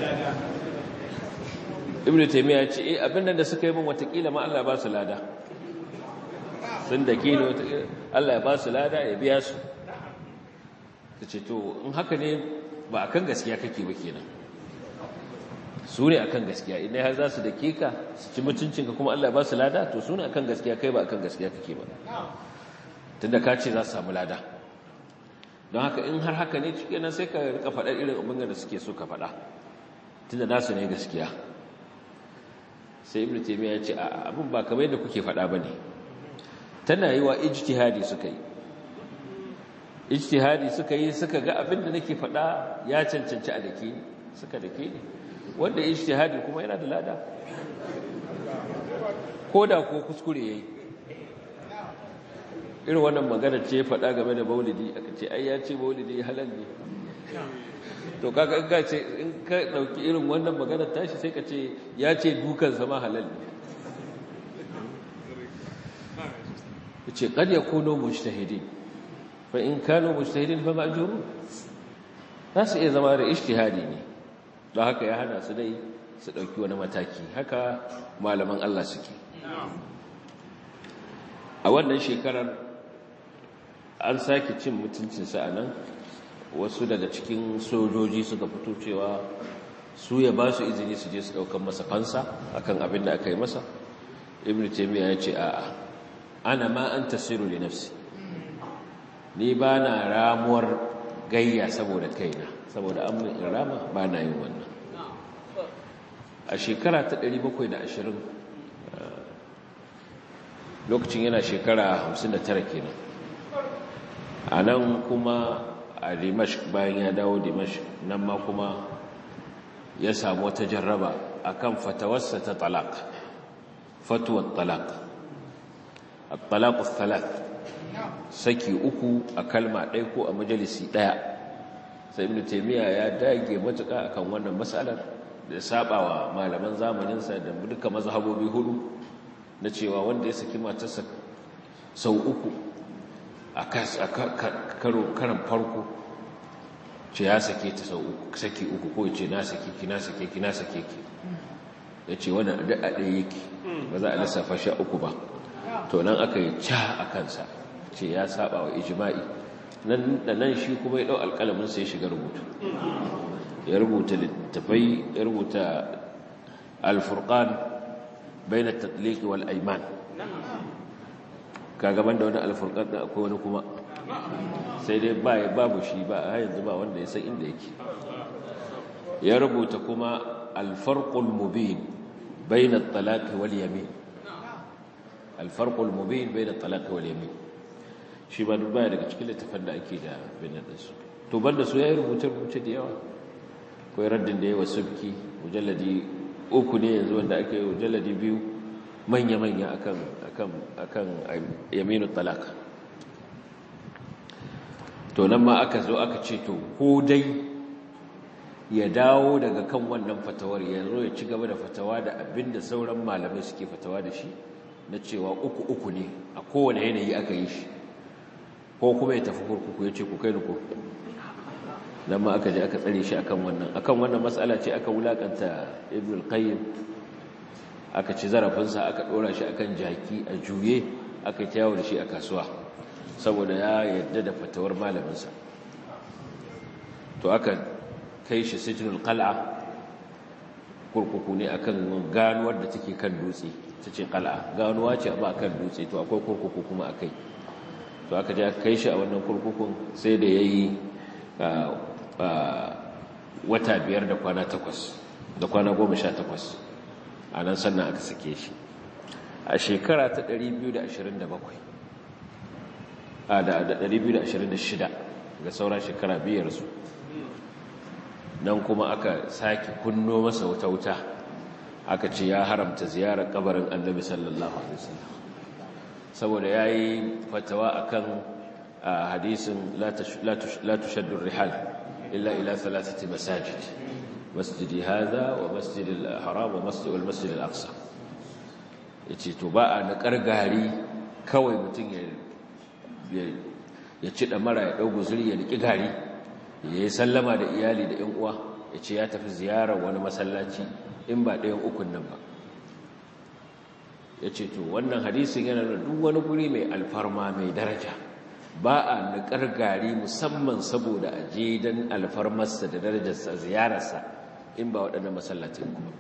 Speaker 1: Ibn Taymiyyah ya ce eh abinda da suka yi min watakila ma Allah ba su lada, sun da ke ne watakila Allah ya ba su lada ya biya su. Ta ce to in haka ne ba akan gaskiya kake ba kenan, su ne akan gaskiya, idan har za su da ke ka su ci mutuncinka kuma Allah ya ba su lada, to su ne akan gaskiya, kai ba akan gaskiya kake ba, tunda ka ce za su samu lada. Don haka in har haka ne cike nan sai ka rika faɗar irin abin da suke so ka faɗa, tunda nasu ne gaskiya. Sai Ibn Taymiyyah ya ce a abin ba kamar yadda kuke faɗa ba ne, tana yi wa ijtihadi suka yi, ijtihadi suka yi suka ga abin da nake faɗa ya cancanci a dake ni, suka dake ni, wanda ijtihadi kuma yana da lada, ko da ko kuskure yayi. Irin wannan magana ce faɗa game da maulidi, aka ce ai ya ce maulidi halal ne. To kaga in ka ce in ka dauki irin wannan magana tashi sai ka ce ya ce dukan sama halal ne. Yace kad yakunu mujtahidin, fa in kanu mujtahidin fa ma'jurun. Nasu iya zama da ijtihadi ne, don haka ya hana su dai su dauki wani mataki. Haka malaman Allah suke. A wannan shekarar an sake cin mutuncinsa a nan, wasu daga cikin sojoji suka fito cewa su ya ba su izini su je su ɗaukan masa fansa akan abin da aka yi masa. Ibn Taymiyyah ya ce a'a, ana ma an tasiru li nafsi, ni ba na ramuwar gayya saboda kaina, saboda an min rama ba na yin wannan. A shekara ta ɗari bakwai da ashirin, lokacin yana shekara hamsin da tara kenan, a nan kuma a Dimashq, bayan ya dawo Dimashq, nan ma kuma ya samu wata jarraba akan fatawarsa ta talaq, fatuwar talaq, at-talaq ath-thalath, saki uku a kalma ɗaya ko a majalisi ɗaya. Sai Ibn Taymiyyah ya dage matuƙa akan wannan mas'alar da sabawa malaman zamaninsa da duka mazhabobi hudu, na cewa wanda ya saki matarsa sau uku a karo karan farko ce ya sake ta sau uku saki uku ko ya ce na sake ki na sake ki na sake ki ya ce wannan da a ɗaya yake ba za a lissafa sha uku ba to nan aka yi ca a kansa ce ya saba wa ijma'i nan da nan shi kuma ya ɗau alƙalamin sai shiga rubutu ya rubuta littafai ya rubuta al-furqan bayna at-tatliq wal ayman kaga banda wani al-furqan da akwai wani kuma sai dai ba babu shi ba a yanzu ba wanda ya san inda yake ya rubuta kuma al-farqul mubin bayna at-talaq wal yamin al-farqul mubin bayna at-talaq wal yamin shi ba duk baya daga cikin littafan da ake da bayanan su to banda su yayi rubuce rubuce da yawa akwai raddin da yawa subki mujalladi uku ne yanzu wanda aka yi mujalladi biyu manya manya akan akan akan yaminut talaq to nan ma aka zo aka ce to ko dai ya dawo daga kan wannan fatawar ya zo ya ci gaba da fatawa da abinda sauran malamai suke fatawa da shi na cewa uku uku ne a kowane yanayi aka yi shi ko kuma ya tafi kurkuku ya ce ku kai ni kurkuku nan ma aka je aka tsare shi akan wannan akan wannan matsala ce aka wulakanta ibn al-qayyim aka ci zarafinsa aka dora shi akan jaki a juye aka tayawo da shi a kasuwa saboda ya yarda da fatawar malaminsa to aka kai shi sijnul qal'a kurkuku ne akan ganuwar da take kan dutse tace qal'a ganuwa ce ba kan dutse to akwai kurkuku kuma akai to aka je aka kai shi a wannan kurkukun sai da yayi wata biyar da kwana takwas da kwana goma sha takwas a nan sannan aka sake shi a shekara ta ɗari biyu da ashirin da bakwai a da ɗari biyu da ashirin da shida ga sauran shekara biyar su nan kuma aka sake kunno masa wata wuta aka ce ya haramta ziyarar kabarin annabi sallallahu alaihi wasallam saboda yayi fatawa akan hadisin la tushaddu rihal illa ila thalathati masajid masjidi hadha wa masjid al-haram wa masjid al-masjid al-aqsa yace to ba a na kargari kawai mutun ya ya ci da mara ya dau guzuri ya riki gari yayi sallama da iyali da ƴan uwa yace ya tafi ziyarar wani masallaci in ba ɗayan ukun nan ba yace to wannan hadisin yana da duk wani guri mai alfarma mai daraja ba a niƙar gari musamman saboda a je don alfarmarsa da darajarsa ziyararsa in ba waɗannan masallacin kuma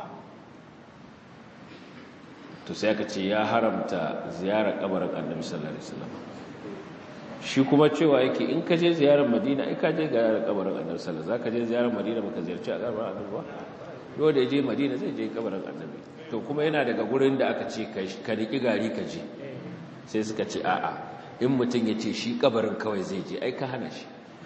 Speaker 1: to sai aka ce ya haramta ziyarar kabarin annabi sallallahu alaihi wasallam shi kuma cewa yake in ka je ziyarar madina ai ka je ziyarar kabarin annabi sallallahu alaihi wasallam zaka je ziyarar madina baka ziyarci a kabarin annabi ba dole ya je madina zai je kabarin annabi to kuma yana daga gurin da aka ce ka riki gari ka je sai suka ce a'a in mutum ya ce shi kabarin kawai zai je ai ka hana shi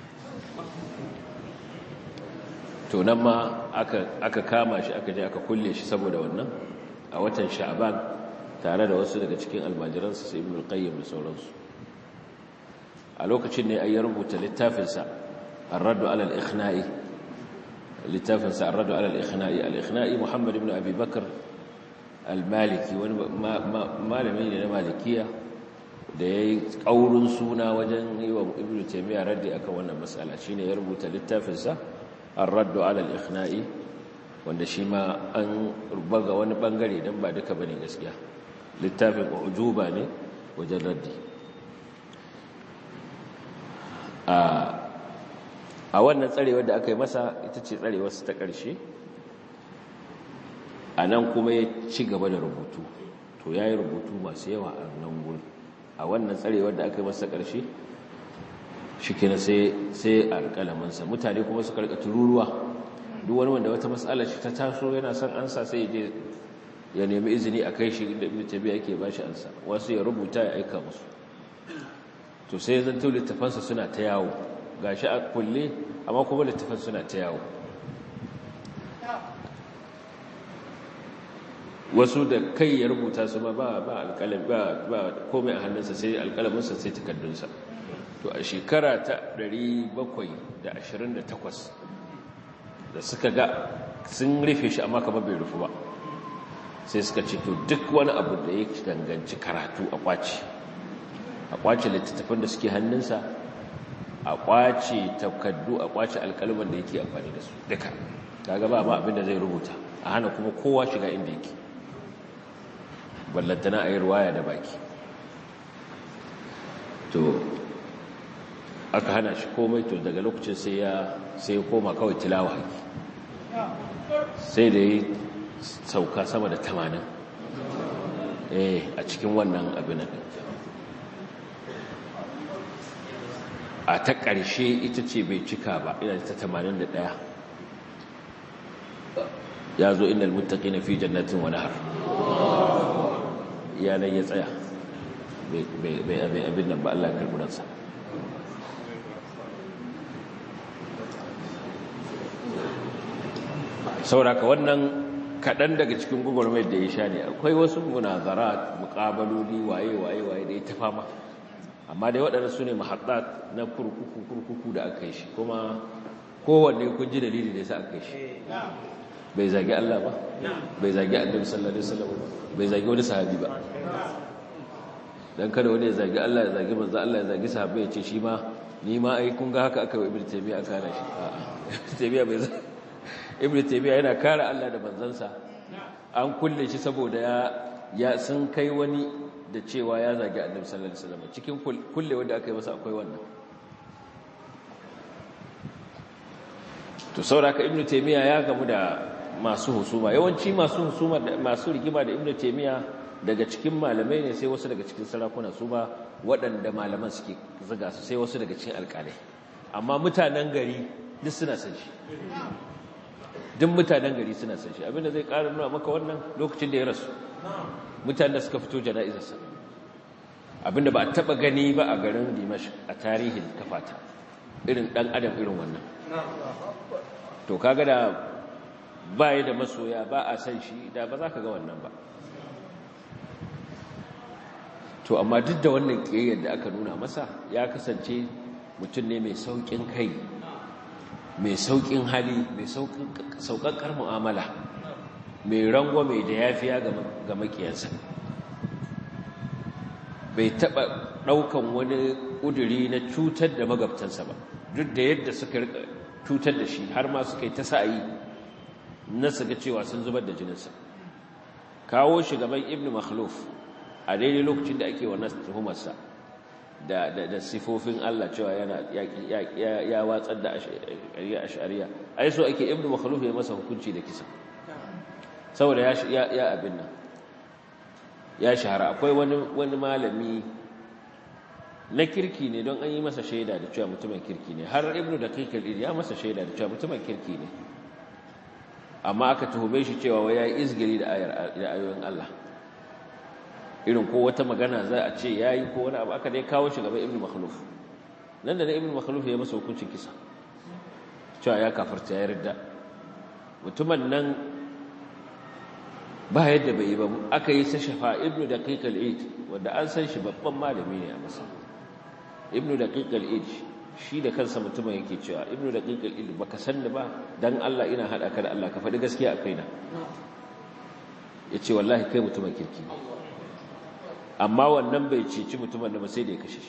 Speaker 1: to nan ma aka, aka kama shi aka je aka kulle shi saboda wannan a watan sha'ban tare da wasu daga cikin almajiransa sai ibn al-qayyim da sauransu a lokacin ne ai rubuta littafinsa ar-radd ala al-ikhna'i littafinsa ar-radd ala al-ikhna'i al-ikhna'i muhammad ibn abi bakr al-maliki wani malami ne na malikiya da ya yi ƙaurin suna wajen yi wa ibn taimiyya raddi akan wannan matsala shi ne ya rubuta littafinsa an raddu alal ikhna'i wanda shi ma an baga wani ɓangare don ba duka bane gaskiya littafin ujuba ne wajen raddi a wannan tsarewar da aka yi masa ita ce tsarewarsa ta ƙarshe a nan kuma ya ci gaba da rubutu to ya yi rubutu masu yawa a nan gurin a wannan tsarewar da aka yi masa ƙarshe shi kina sai alƙalamansa mutane kuma su karɓa tururuwa duk wani wanda wata matsala shi ta taso yana son ansa sai ya je ya nemi izini a kai shi da ibn tabi'a yake ba shi ansa wasu ya rubuta ya aika musu to sai zan to littafansa suna ta yawo gashi a kulle amma kuma littafan suna ta yawo wasu da kai ya rubuta su ba ba alƙalam ba ba komai a hannunsa sai alƙalaminsa sai takaddunsa to a shekara ta ɗari bakwai da ashirin da takwas da suka ga sun rufe shi amma kamar bai rufu ba sai suka ce to duk wani abu da ya danganci karatu a kwaci a kwaci littattafan da suke hannunsa a kwace takaddu a kwace alƙalman da yake amfani da su duka kaga ba ma abin da zai rubuta a hana kuma kowa shiga inda yake ballantana a yi ruwaya da baki to aka hana shi komai to daga lokacin sai ya sai ya koma kawai tilawa haki sai da yi sauka sama da tamanin eh a cikin wannan abin nan a ta ƙarshe ita ce bai cika ba ina ta tamanin da ɗaya ya zo innal muttaqina fi jannatin wa nahar ya nan ya tsaya bai abin nan ba Allah ya karɓi ransa sauraka wannan kaɗan daga cikin gwagwarmayar da ya sha ne akwai wasu munazara muƙabaloli waye waye waye da ya ta fama amma dai waɗanda su ne mahaɗat na kurkuku kurkuku da aka yi shi kuma kowanne kun ji dalili da ya sa aka yi shi bai zagi Allah ba bai zagi annabi sallallahu alaihi wasallam bai zagi wani sahabi ba dan kada wani ya zagi Allah ya zagi manzo Allah ya zagi sahabbai ya ce shi ma ni ma ai kun ga haka aka yi ibnu taymiya aka hana shi a'a ibnu taymiya bai ibnu taymiya yana kare Allah da manzansa an kulle shi saboda ya ya sun kai wani da cewa ya zagi annabi sallallahu alaihi wasallam cikin kulle wanda aka yi masa akwai wannan to sauraka ibnu taymiya ya gamu da masu husuma yawanci masu husuma masu rigima da ibnu taymiya daga cikin malamai ne sai wasu daga cikin sarakuna su ba waɗanda malaman suke zuga su sai wasu daga cikin alƙalai amma mutanen gari duk suna san shi duk mutanen gari suna san shi abinda zai ƙara nuna maka wannan lokacin da ya rasu mutanen da suka fito jana'izarsa abinda ba a taɓa gani ba a garin Dimashq a tarihin kafata irin ɗan adam irin wannan to kaga da ba ya da masoya ba a san shi da ba za ka ga wannan ba to amma duk da wannan ƙiyayyar da aka nuna masa ya kasance mutum ne mai sauƙin kai mai sauƙin hali mai sauƙaƙƙar mu'amala mai rango mai da yafiya ga makiyansa bai taɓa ɗaukan wani ƙuduri na cutar da magabtansa ba duk da yadda suka rika cutar da shi har ma suka yi ta sa'ayi na su ga cewa sun zubar da jininsa kawo shi gaban ibn makhluf a daidai lokacin da ake wannan tuhumarsa da da sifofin Allah cewa yana ya watsar da ashariya ashariya ai so ake ibn makhluf ya masa hukunci da kisa saboda ya ya abin nan ya shahara akwai wani wani malami na kirki ne don an yi masa shaida da cewa mutumin kirki ne har ibnu daqiq al-id ya masa shaida da cewa mutumin kirki ne amma aka tuhume shi cewa wai yayi izgiri da ayar da ayoyin Allah irin ko wata magana za a ce yayi ko wani abu aka dai kawo shi gaban ibnu makhluf nan da na ibnu makhluf ya masa hukuncin kisa cewa ya kafirta ya yarda mutumin nan ba yadda bai yi ba aka yi sa shafa ibnu daqiq al-id wanda an san shi babban malami ne a masa ibnu daqiq al-id shi da kansa mutumin yake cewa ibnu daqiq al-id baka san da ba dan Allah ina hada ka da Allah ka faɗi gaskiya a kaina yace wallahi kai mutumin kirki ne amma wannan bai cici mutumin da ba sai da ya kashe shi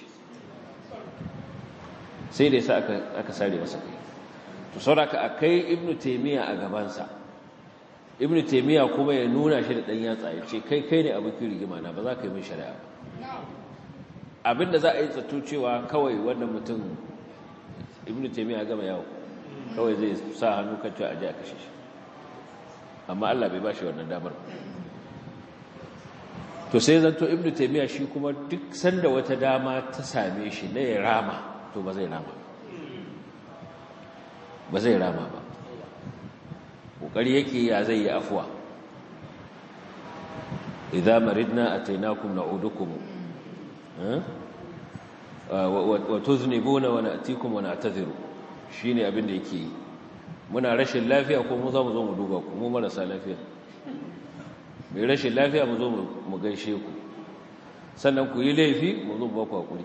Speaker 1: sai da yasa aka aka sare masa kai to sauraka akai ibnu taymiya a gaban sa ibnu taymiya kuma ya nuna shi da dan yatsa ya ce kai kai ne abokin rigima na ba za ka yi min shari'a ba abinda za a yi zato cewa kawai wannan mutum ibnu taymiya gama yawo kawai zai sa hannu kan cewa aje a kashe shi amma Allah bai bashi wannan damar to sai zanto ibnu taymiya shi kuma duk sanda wata dama ta same shi na ya rama to ba zai rama ba zai rama ba kokari yake ya zai yi afuwa idza maridna atainakum na'udukum wa tuznibuna wa na'tikum wa na'tadhiru shine abin da yake yi muna rashin lafiya ko mu za mu zo mu duba ku mu marasa lafiya mai rashin lafiya mu zo mu gaishe ku sannan ku yi laifi mu zo ba ku hakuri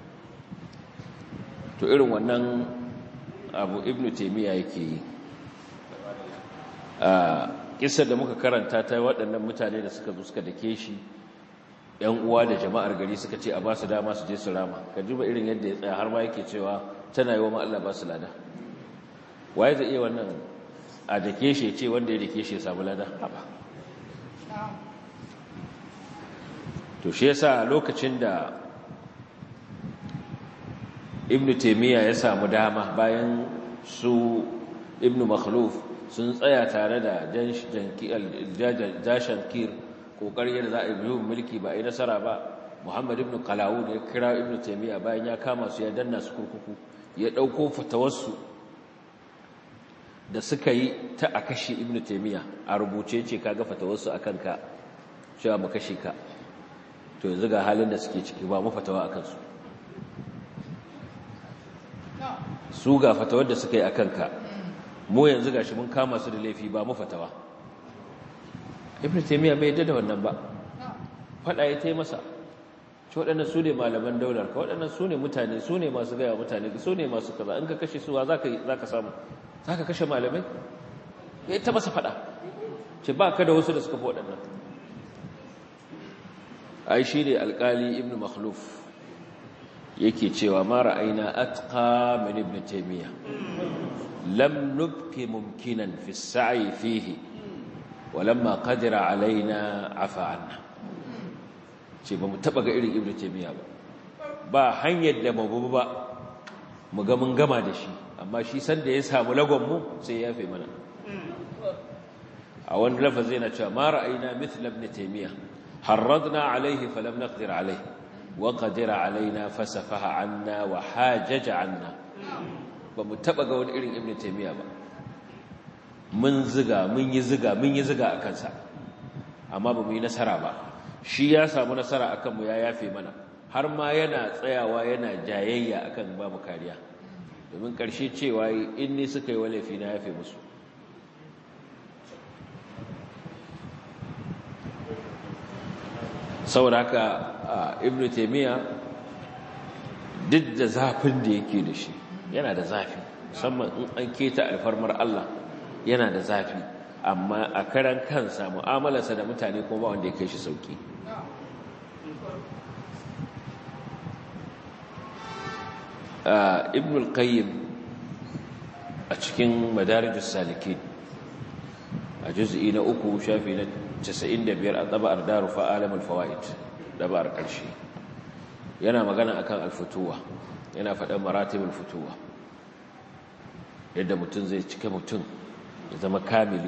Speaker 1: to irin wannan abu ibnu taymiya yake yi a kissar da muka karanta ta waɗannan mutane da suka zo suka dake shi ‘yan uwa da jama'ar gari suka ce a ba su dama su je su rama ka juba irin yadda ya tsaya har ma yake cewa tana yi wa ma Allah ba su lada waye zai iya wannan a dake shi ce wanda ya dake shi ya samu lada haba to shi yasa lokacin da Ibn Taymiyyah ya samu dama bayan su Ibn Makhluf sun tsaya tare da Jashankir kokarin yadda za a yi mulki ba a yi nasara ba. Muhammad ibn Qalawun ya kira Ibn Taymiyyah bayan ya kama su ya danna su kurkuku ya dauko fatawarsu da suka yi ta a kashe Ibn Taymiyyah a rubuce ce kaga fatawarsu akan ka cewa mu kashe ka to yanzu ga halin da suke ciki ba mu fatawa akan su su ga fatawar da suka yi akan ka mu yanzu gashi mun kama su da laifi ba mu fatawa. Ibn Taymiyyah bai yadda da wannan ba fada ya tai masa ci waɗannan su ne malaman daular ka waɗannan su ne mutane su ne masu gaya mutane su ne masu kaza in ka kashe suwa za ka samu za ka kashe malamai ya ta masa fada ce ba ka da wasu da suka fi waɗannan ai shi ne alƙali Ibn Makhluf yake cewa ma ra'ayna atqa min Ibn Taymiyyah lam nubki mumkinan fi as-sa'i fihi walamma qadira alaina afa anna ce ba mu taba ga irin Ibn Taymiyyah ba ba hanyar da mu ba mu ga mun gama da shi amma shi san da ya samu lagon mu sai ya yafe mana a wani lafazi yana cewa ma ra'ayna mithla Ibn Taymiyyah harradna alayhi falam naqdir alayhi wa qadira alaina fasafaha anna wa hajaja anna ba mu taba ga wani irin Ibn Taymiyyah ba mun ziga mun yi ziga mun yi ziga a kansa amma ba mu yi nasara ba shi ya samu nasara akan mu ya yafe mana har ma yana tsayawa yana jayayya akan ba mu kariya domin karshe cewa in ni suka yi walafi na yafe musu saboda haka Ibn Taymiyyah duk da zafin da yake da shi yana da zafi musamman in an keta alfarmar Allah yana da zafi amma a karan kansa mu'amalarsa da mutane kuma ba wanda ya kai shi sauki Ibn al-Qayyim a cikin Madarijus Salikin a juz'i na uku shafi na casa'in da biyar a tabar Daru Fa'alamul Fawaid dabar ƙarshe yana magana akan al-futuwa yana faɗan maratibul futuwa yadda mutum zai cika mutum ya zama kamili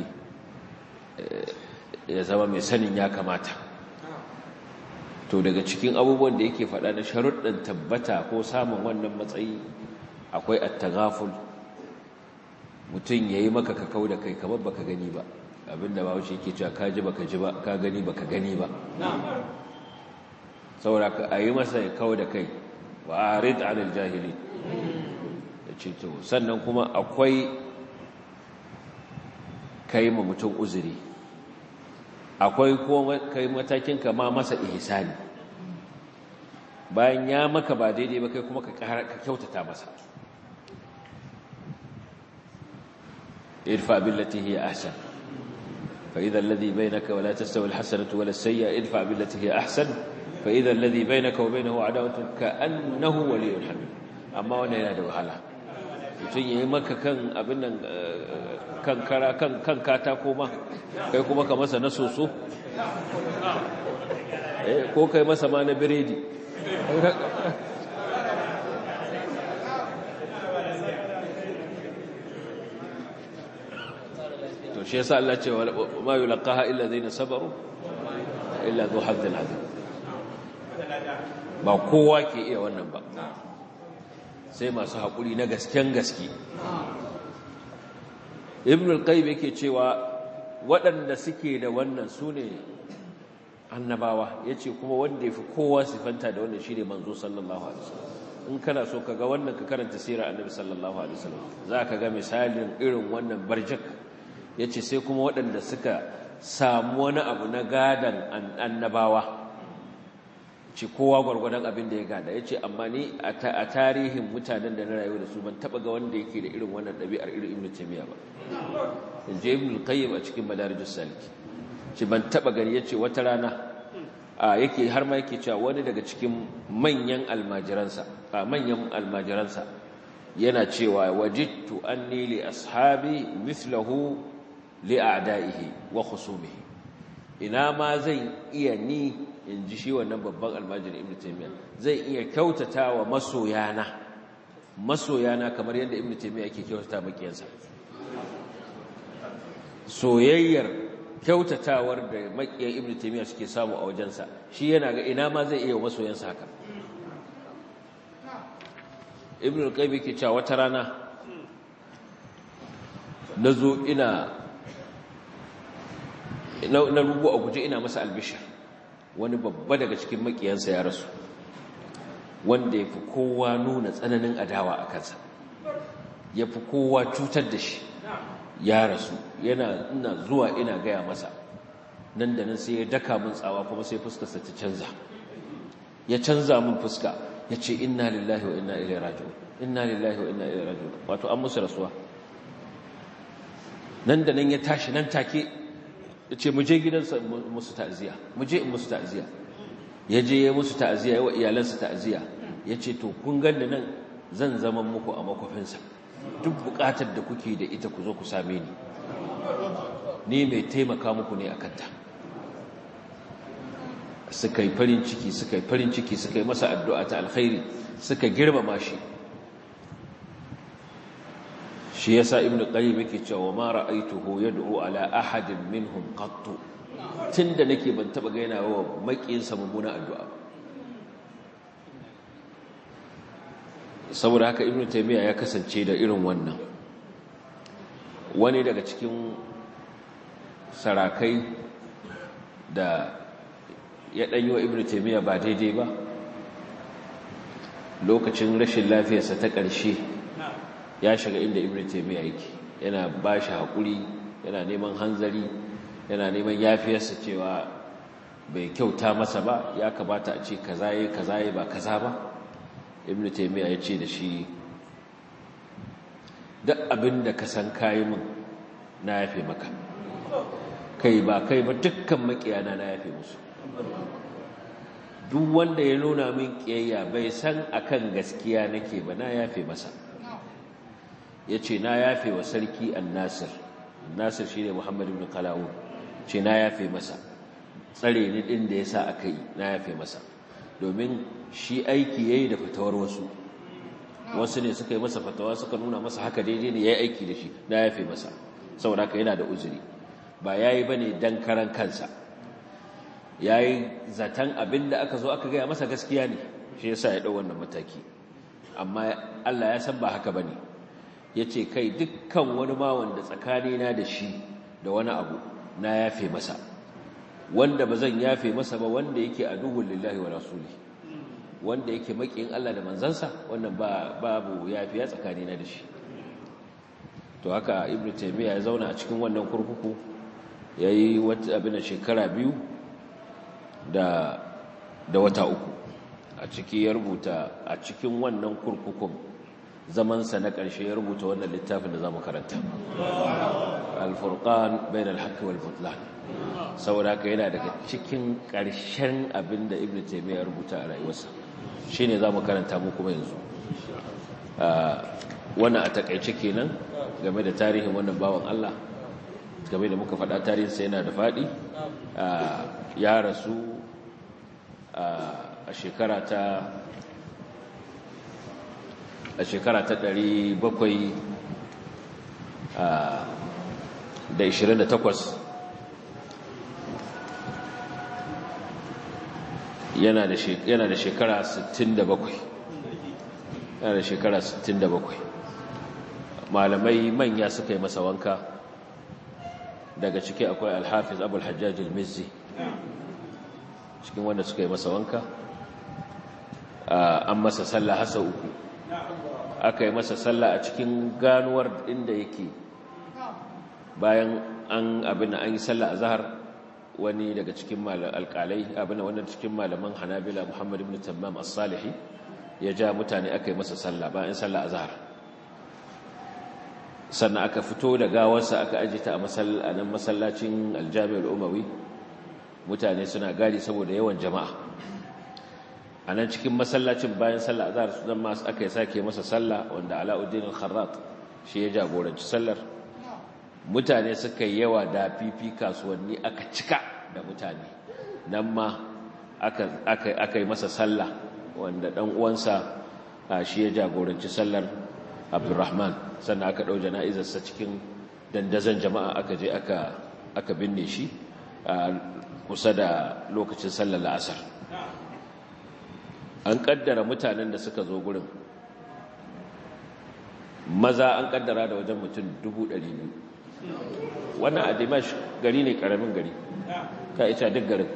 Speaker 1: ya zama mai sanin ya kamata to daga cikin abubuwan da yake faɗa na sharuɗin tabbata ko samun wannan matsayi akwai at-taghaful mutum yayi maka ka kauda kai kamar baka gani ba abinda ba wuce yake cewa ka ji baka ji ba ka gani baka gani ba saboda ka ayi masa ya kauda kai wa arid 'anil jahilin yace to sannan kuma akwai kai ma mutum uzuri akwai kuma kai matakin ka ma masa ihsani bayan ya maka ba daidai ba kai kuma ka kyautata masa idfa billati hiya ahsan fa idha alladhi bainaka wa la tastawi alhasanatu wala as-sayyi'a idfa billati hiya ahsan fa idha alladhi bainaka wa bainahu adawatun ka'annahu waliyyun hamim amma wannan yana da wahala mutum yayi maka kan abin nan kan kara kan kan katako ma kai kuma ka masa na soso eh ko kai masa ma na biredi to shi yasa Allah ce ma yulqaha illa zina sabaru illa dhu hazzin azim ba kowa ke iya wannan ba sai masu haƙuri na gasken gaske Ibn al-Qayyim yake cewa waɗanda suke da wannan sune annabawa yace kuma wanda yafi kowa sifanta da wannan shine manzo sallallahu alaihi wasallam in kana so kaga wannan ka karanta sirar annabi sallallahu alaihi wasallam zaka ga misalin irin wannan barjak yace sai kuma waɗanda suka samu wani abu na gadan annabawa ce kowa gwargwadon abin da ya gada ya ce amma ni a tarihin mutanen da na rayu da su ban taba ga wanda yake da irin wannan ɗabi'ar irin Ibn Taymiyyah ba in je Ibn al-Qayyim a cikin Madarijus Saliki ce ban taba gani yace wata rana a yake har ma yake cewa wani daga cikin manyan almajiransa a manyan almajiransa yana cewa wajidtu anni li ashabi mithlahu li a'da'ihi wa khusumihi, ina ma zan iya ni in ji shi wannan babban almajiri Ibn Taymiyyah zai iya kyautata wa masoyana masoyana kamar yadda Ibn Taymiyyah yake kyautata makiyansa. Soyayyar kyautatawar da makiyan Ibn Taymiyyah suke samu a wajensa, shi yana ga ina ma zai iya masoyansa haka. Ibn al-Qayyim yake cewa wata rana nazo ina na rubu a guje ina masa albishir, wani babba daga cikin makiyansa ya rasu, wanda ya fi kowa nuna tsananin adawa a kansa, ya fi kowa cutar da shi ya rasu. Yana ina zuwa ina gaya masa, nan da nan sai ya daka min tsawa, kuma sai fuskarsa ta canza, ya canza min fuska, ya ce inna lillahi wa inna ilaihi raji'un, inna lillahi wa inna ilaihi raji'un, wato an musu rasuwa. Nan da nan ya tashi nan take ya ce mu je gidansa musu ta'ziya, mu je in musu ta'ziya. Ya je ya musu ta'ziya, ya wa iyalansa ta'ziya, ya ce to kun ganni nan zan zama muku a makofinsa, duk bukatar da kuke da ita ku zo ku same ni, ni mai taimaka muku ne akan ta. Suka yi farin ciki suka yi farin ciki suka yi masa addu'a ta alkhairi, suka girmama shi. Shi yasa Ibn Qayyim yake cewa ma ra'aytuhu yad'u ala ahadin minhum qattu, tunda nake ban taba ga yana wa makiyinsa mummuna addu'a ba. Saboda haka Ibn Taymiyyah ya kasance da irin wannan. Wani daga cikin sarakai da ya ɗanyi wa Ibn Taymiyyah ba daidai ba, lokacin rashin lafiyarsa ta ƙarshe ya shiga inda Ibn Taymiyyah yake, yana ba shi haƙuri, yana neman hanzari, yana neman yafiyarsa cewa bai kyauta masa ba, ya kamata a ce kaza yayi kaza yayi ba kaza ba. Ibn Taymiyyah ya ce da shi, duk abin da ka san kayi min na yafe maka, kai ba kai ba dukkan makiyana na yafe musu. Duk wanda ya nuna min kiyayya bai san akan gaskiya nake ba, na yafe masa. Ya ce na yafe wa sarki An-Nasir, An-Nasir shi ne Muhammad ibn Qalawun, ce na yafe masa tsare ni ɗin da ya sa aka yi, na yafe masa, domin shi aiki ya yi da fatawar wasu wasu ne suka yi masa fatawa suka nuna masa haka daidai ne, ya yi aiki da shi, na yafe masa. Saboda haka yana da uzuri, ba ya yi ba ne don karan kansa, ya yi zaton abin da aka zo aka gaya masa gaskiya ne, shi ya sa ya ɗau wannan mataki. Amma Allah ya san ba haka ba ne, ya ce kai dukkan wani ma wanda tsakanina da shi da wani abu na yafe masa, wanda ba zan yafe masa ba wanda yake aduwwun lillahi wa rasuli, wanda yake makiyin Allah da manzansa, wannan ba babu yafiya tsakanina da shi. To haka Ibn Taymiyyah ya zauna a cikin wannan kurkuku, yayi wata abin shekara biyu da da wata uku a ciki, ya rubuta a cikin wannan kurkukun zamansa na ƙarshe ya rubuta wannan littafin da zamu karanta, Al-Furqan bain al-Haqq wal Butlan. Saboda haka yana daga cikin ƙarshen abin da Ibn Taymiyyah ya rubuta a rayuwarsa, shine zamu karanta mu kuma yanzu. Wannan a takaice kenan game da tarihin wannan bawan Allah. Game da muka faɗa tarihinsa yana da faɗi. Ya rasu a shekara ta a shekara ta ɗari bakwai da ishirin da takwas, yana da shekara sittin da bakwai, yana da shekara sittin da bakwai. Malamai manya suka yi masa wanka, daga ciki akwai Al-Hafiz Abul Hajjaj Al-Mizzi, cikin wanda suka yi masa wanka. An masa sallah hasa uku, aka yi masa sallah a cikin ganuwar inda yake. Bayan an abin an yi sallah a zahar, wani daga cikin alƙalai abin wannan cikin malaman Hanabila, Muhammad ibn Tammam As-Salihi, ya ja mutane aka yi masa sallah bayan sallah a zahar. Sannan aka fito da gawarsa aka aje ta a nan masallacin Al-Jami' Al-Umawi, mutane suna gadi saboda yawan jama'a. a nan cikin masallacin bayan sallah azhar su zama aka yi sake masa sallah wanda Alauddin al-Kharrat shi ya jagoranci sallar. Mutane suka yi yawa da fifi kasuwanni aka cika da mutane, nan ma aka aka yi masa sallah wanda dan uwansa shi ya jagoranci sallar Abdurrahman, sannan aka dau jana'izarsa cikin dandazon jama'a aka je aka aka binne shi kusa da lokacin sallar la'asar. An kaddara mutanen da suka zo gurin maza an kaddara da wajen mutum dubu ɗari biyu. Wannan a Dimash gari ne karamin gari ka ita duk garin,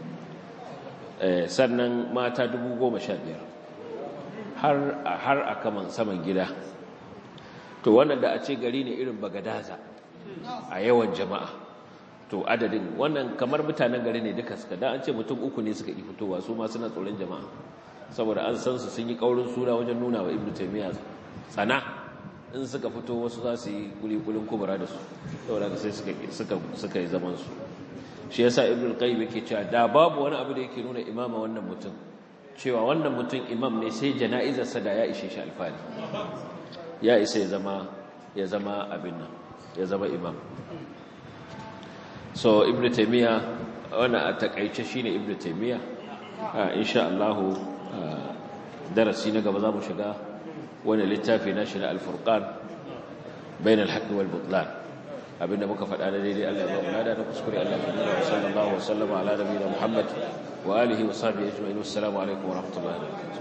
Speaker 1: sannan mata dubu goma sha biyar har a kaman saman gida. To wannan da a ce gari ne irin Bagadaza a yawan jama'a, to adadin wannan kamar mutanen gari ne duka suka, dan an ce mutum uku ne suka yi fitowa, su ma suna tsoron jama'a saboda an san su sun yi kaurin suna wajen nuna wa Ibn Taymiyyah tsana. In suka fito wasu za su yi kulikulin kubura da su, saboda sai suka suka yi zaman su. Shi yasa Ibn al-Qayyim yake cewa da babu wani abu da yake nuna imama wannan mutum, cewa wannan mutum imam ne, sai jana'izarsa da ya ishe shi alfani, ya isa ya zama ya zama abin nan, ya zama imam. So Ibn Taymiyyah wannan a takaice shine Ibn Taymiyyah. Insha Allah darasi na gaba za mu shiga wani littafi na shi na Al-Furqan bain al-haqq wal butlan. Abinda muka faɗa da daidai Allah ya ba mu lada, da kuskure Allah ya nuna. Sallallahu alaihi wa sallam ala nabiyina Muhammad wa alihi wa sahbihi ajma'in. Assalamu alaikum wa rahmatullahi wa barakatuh.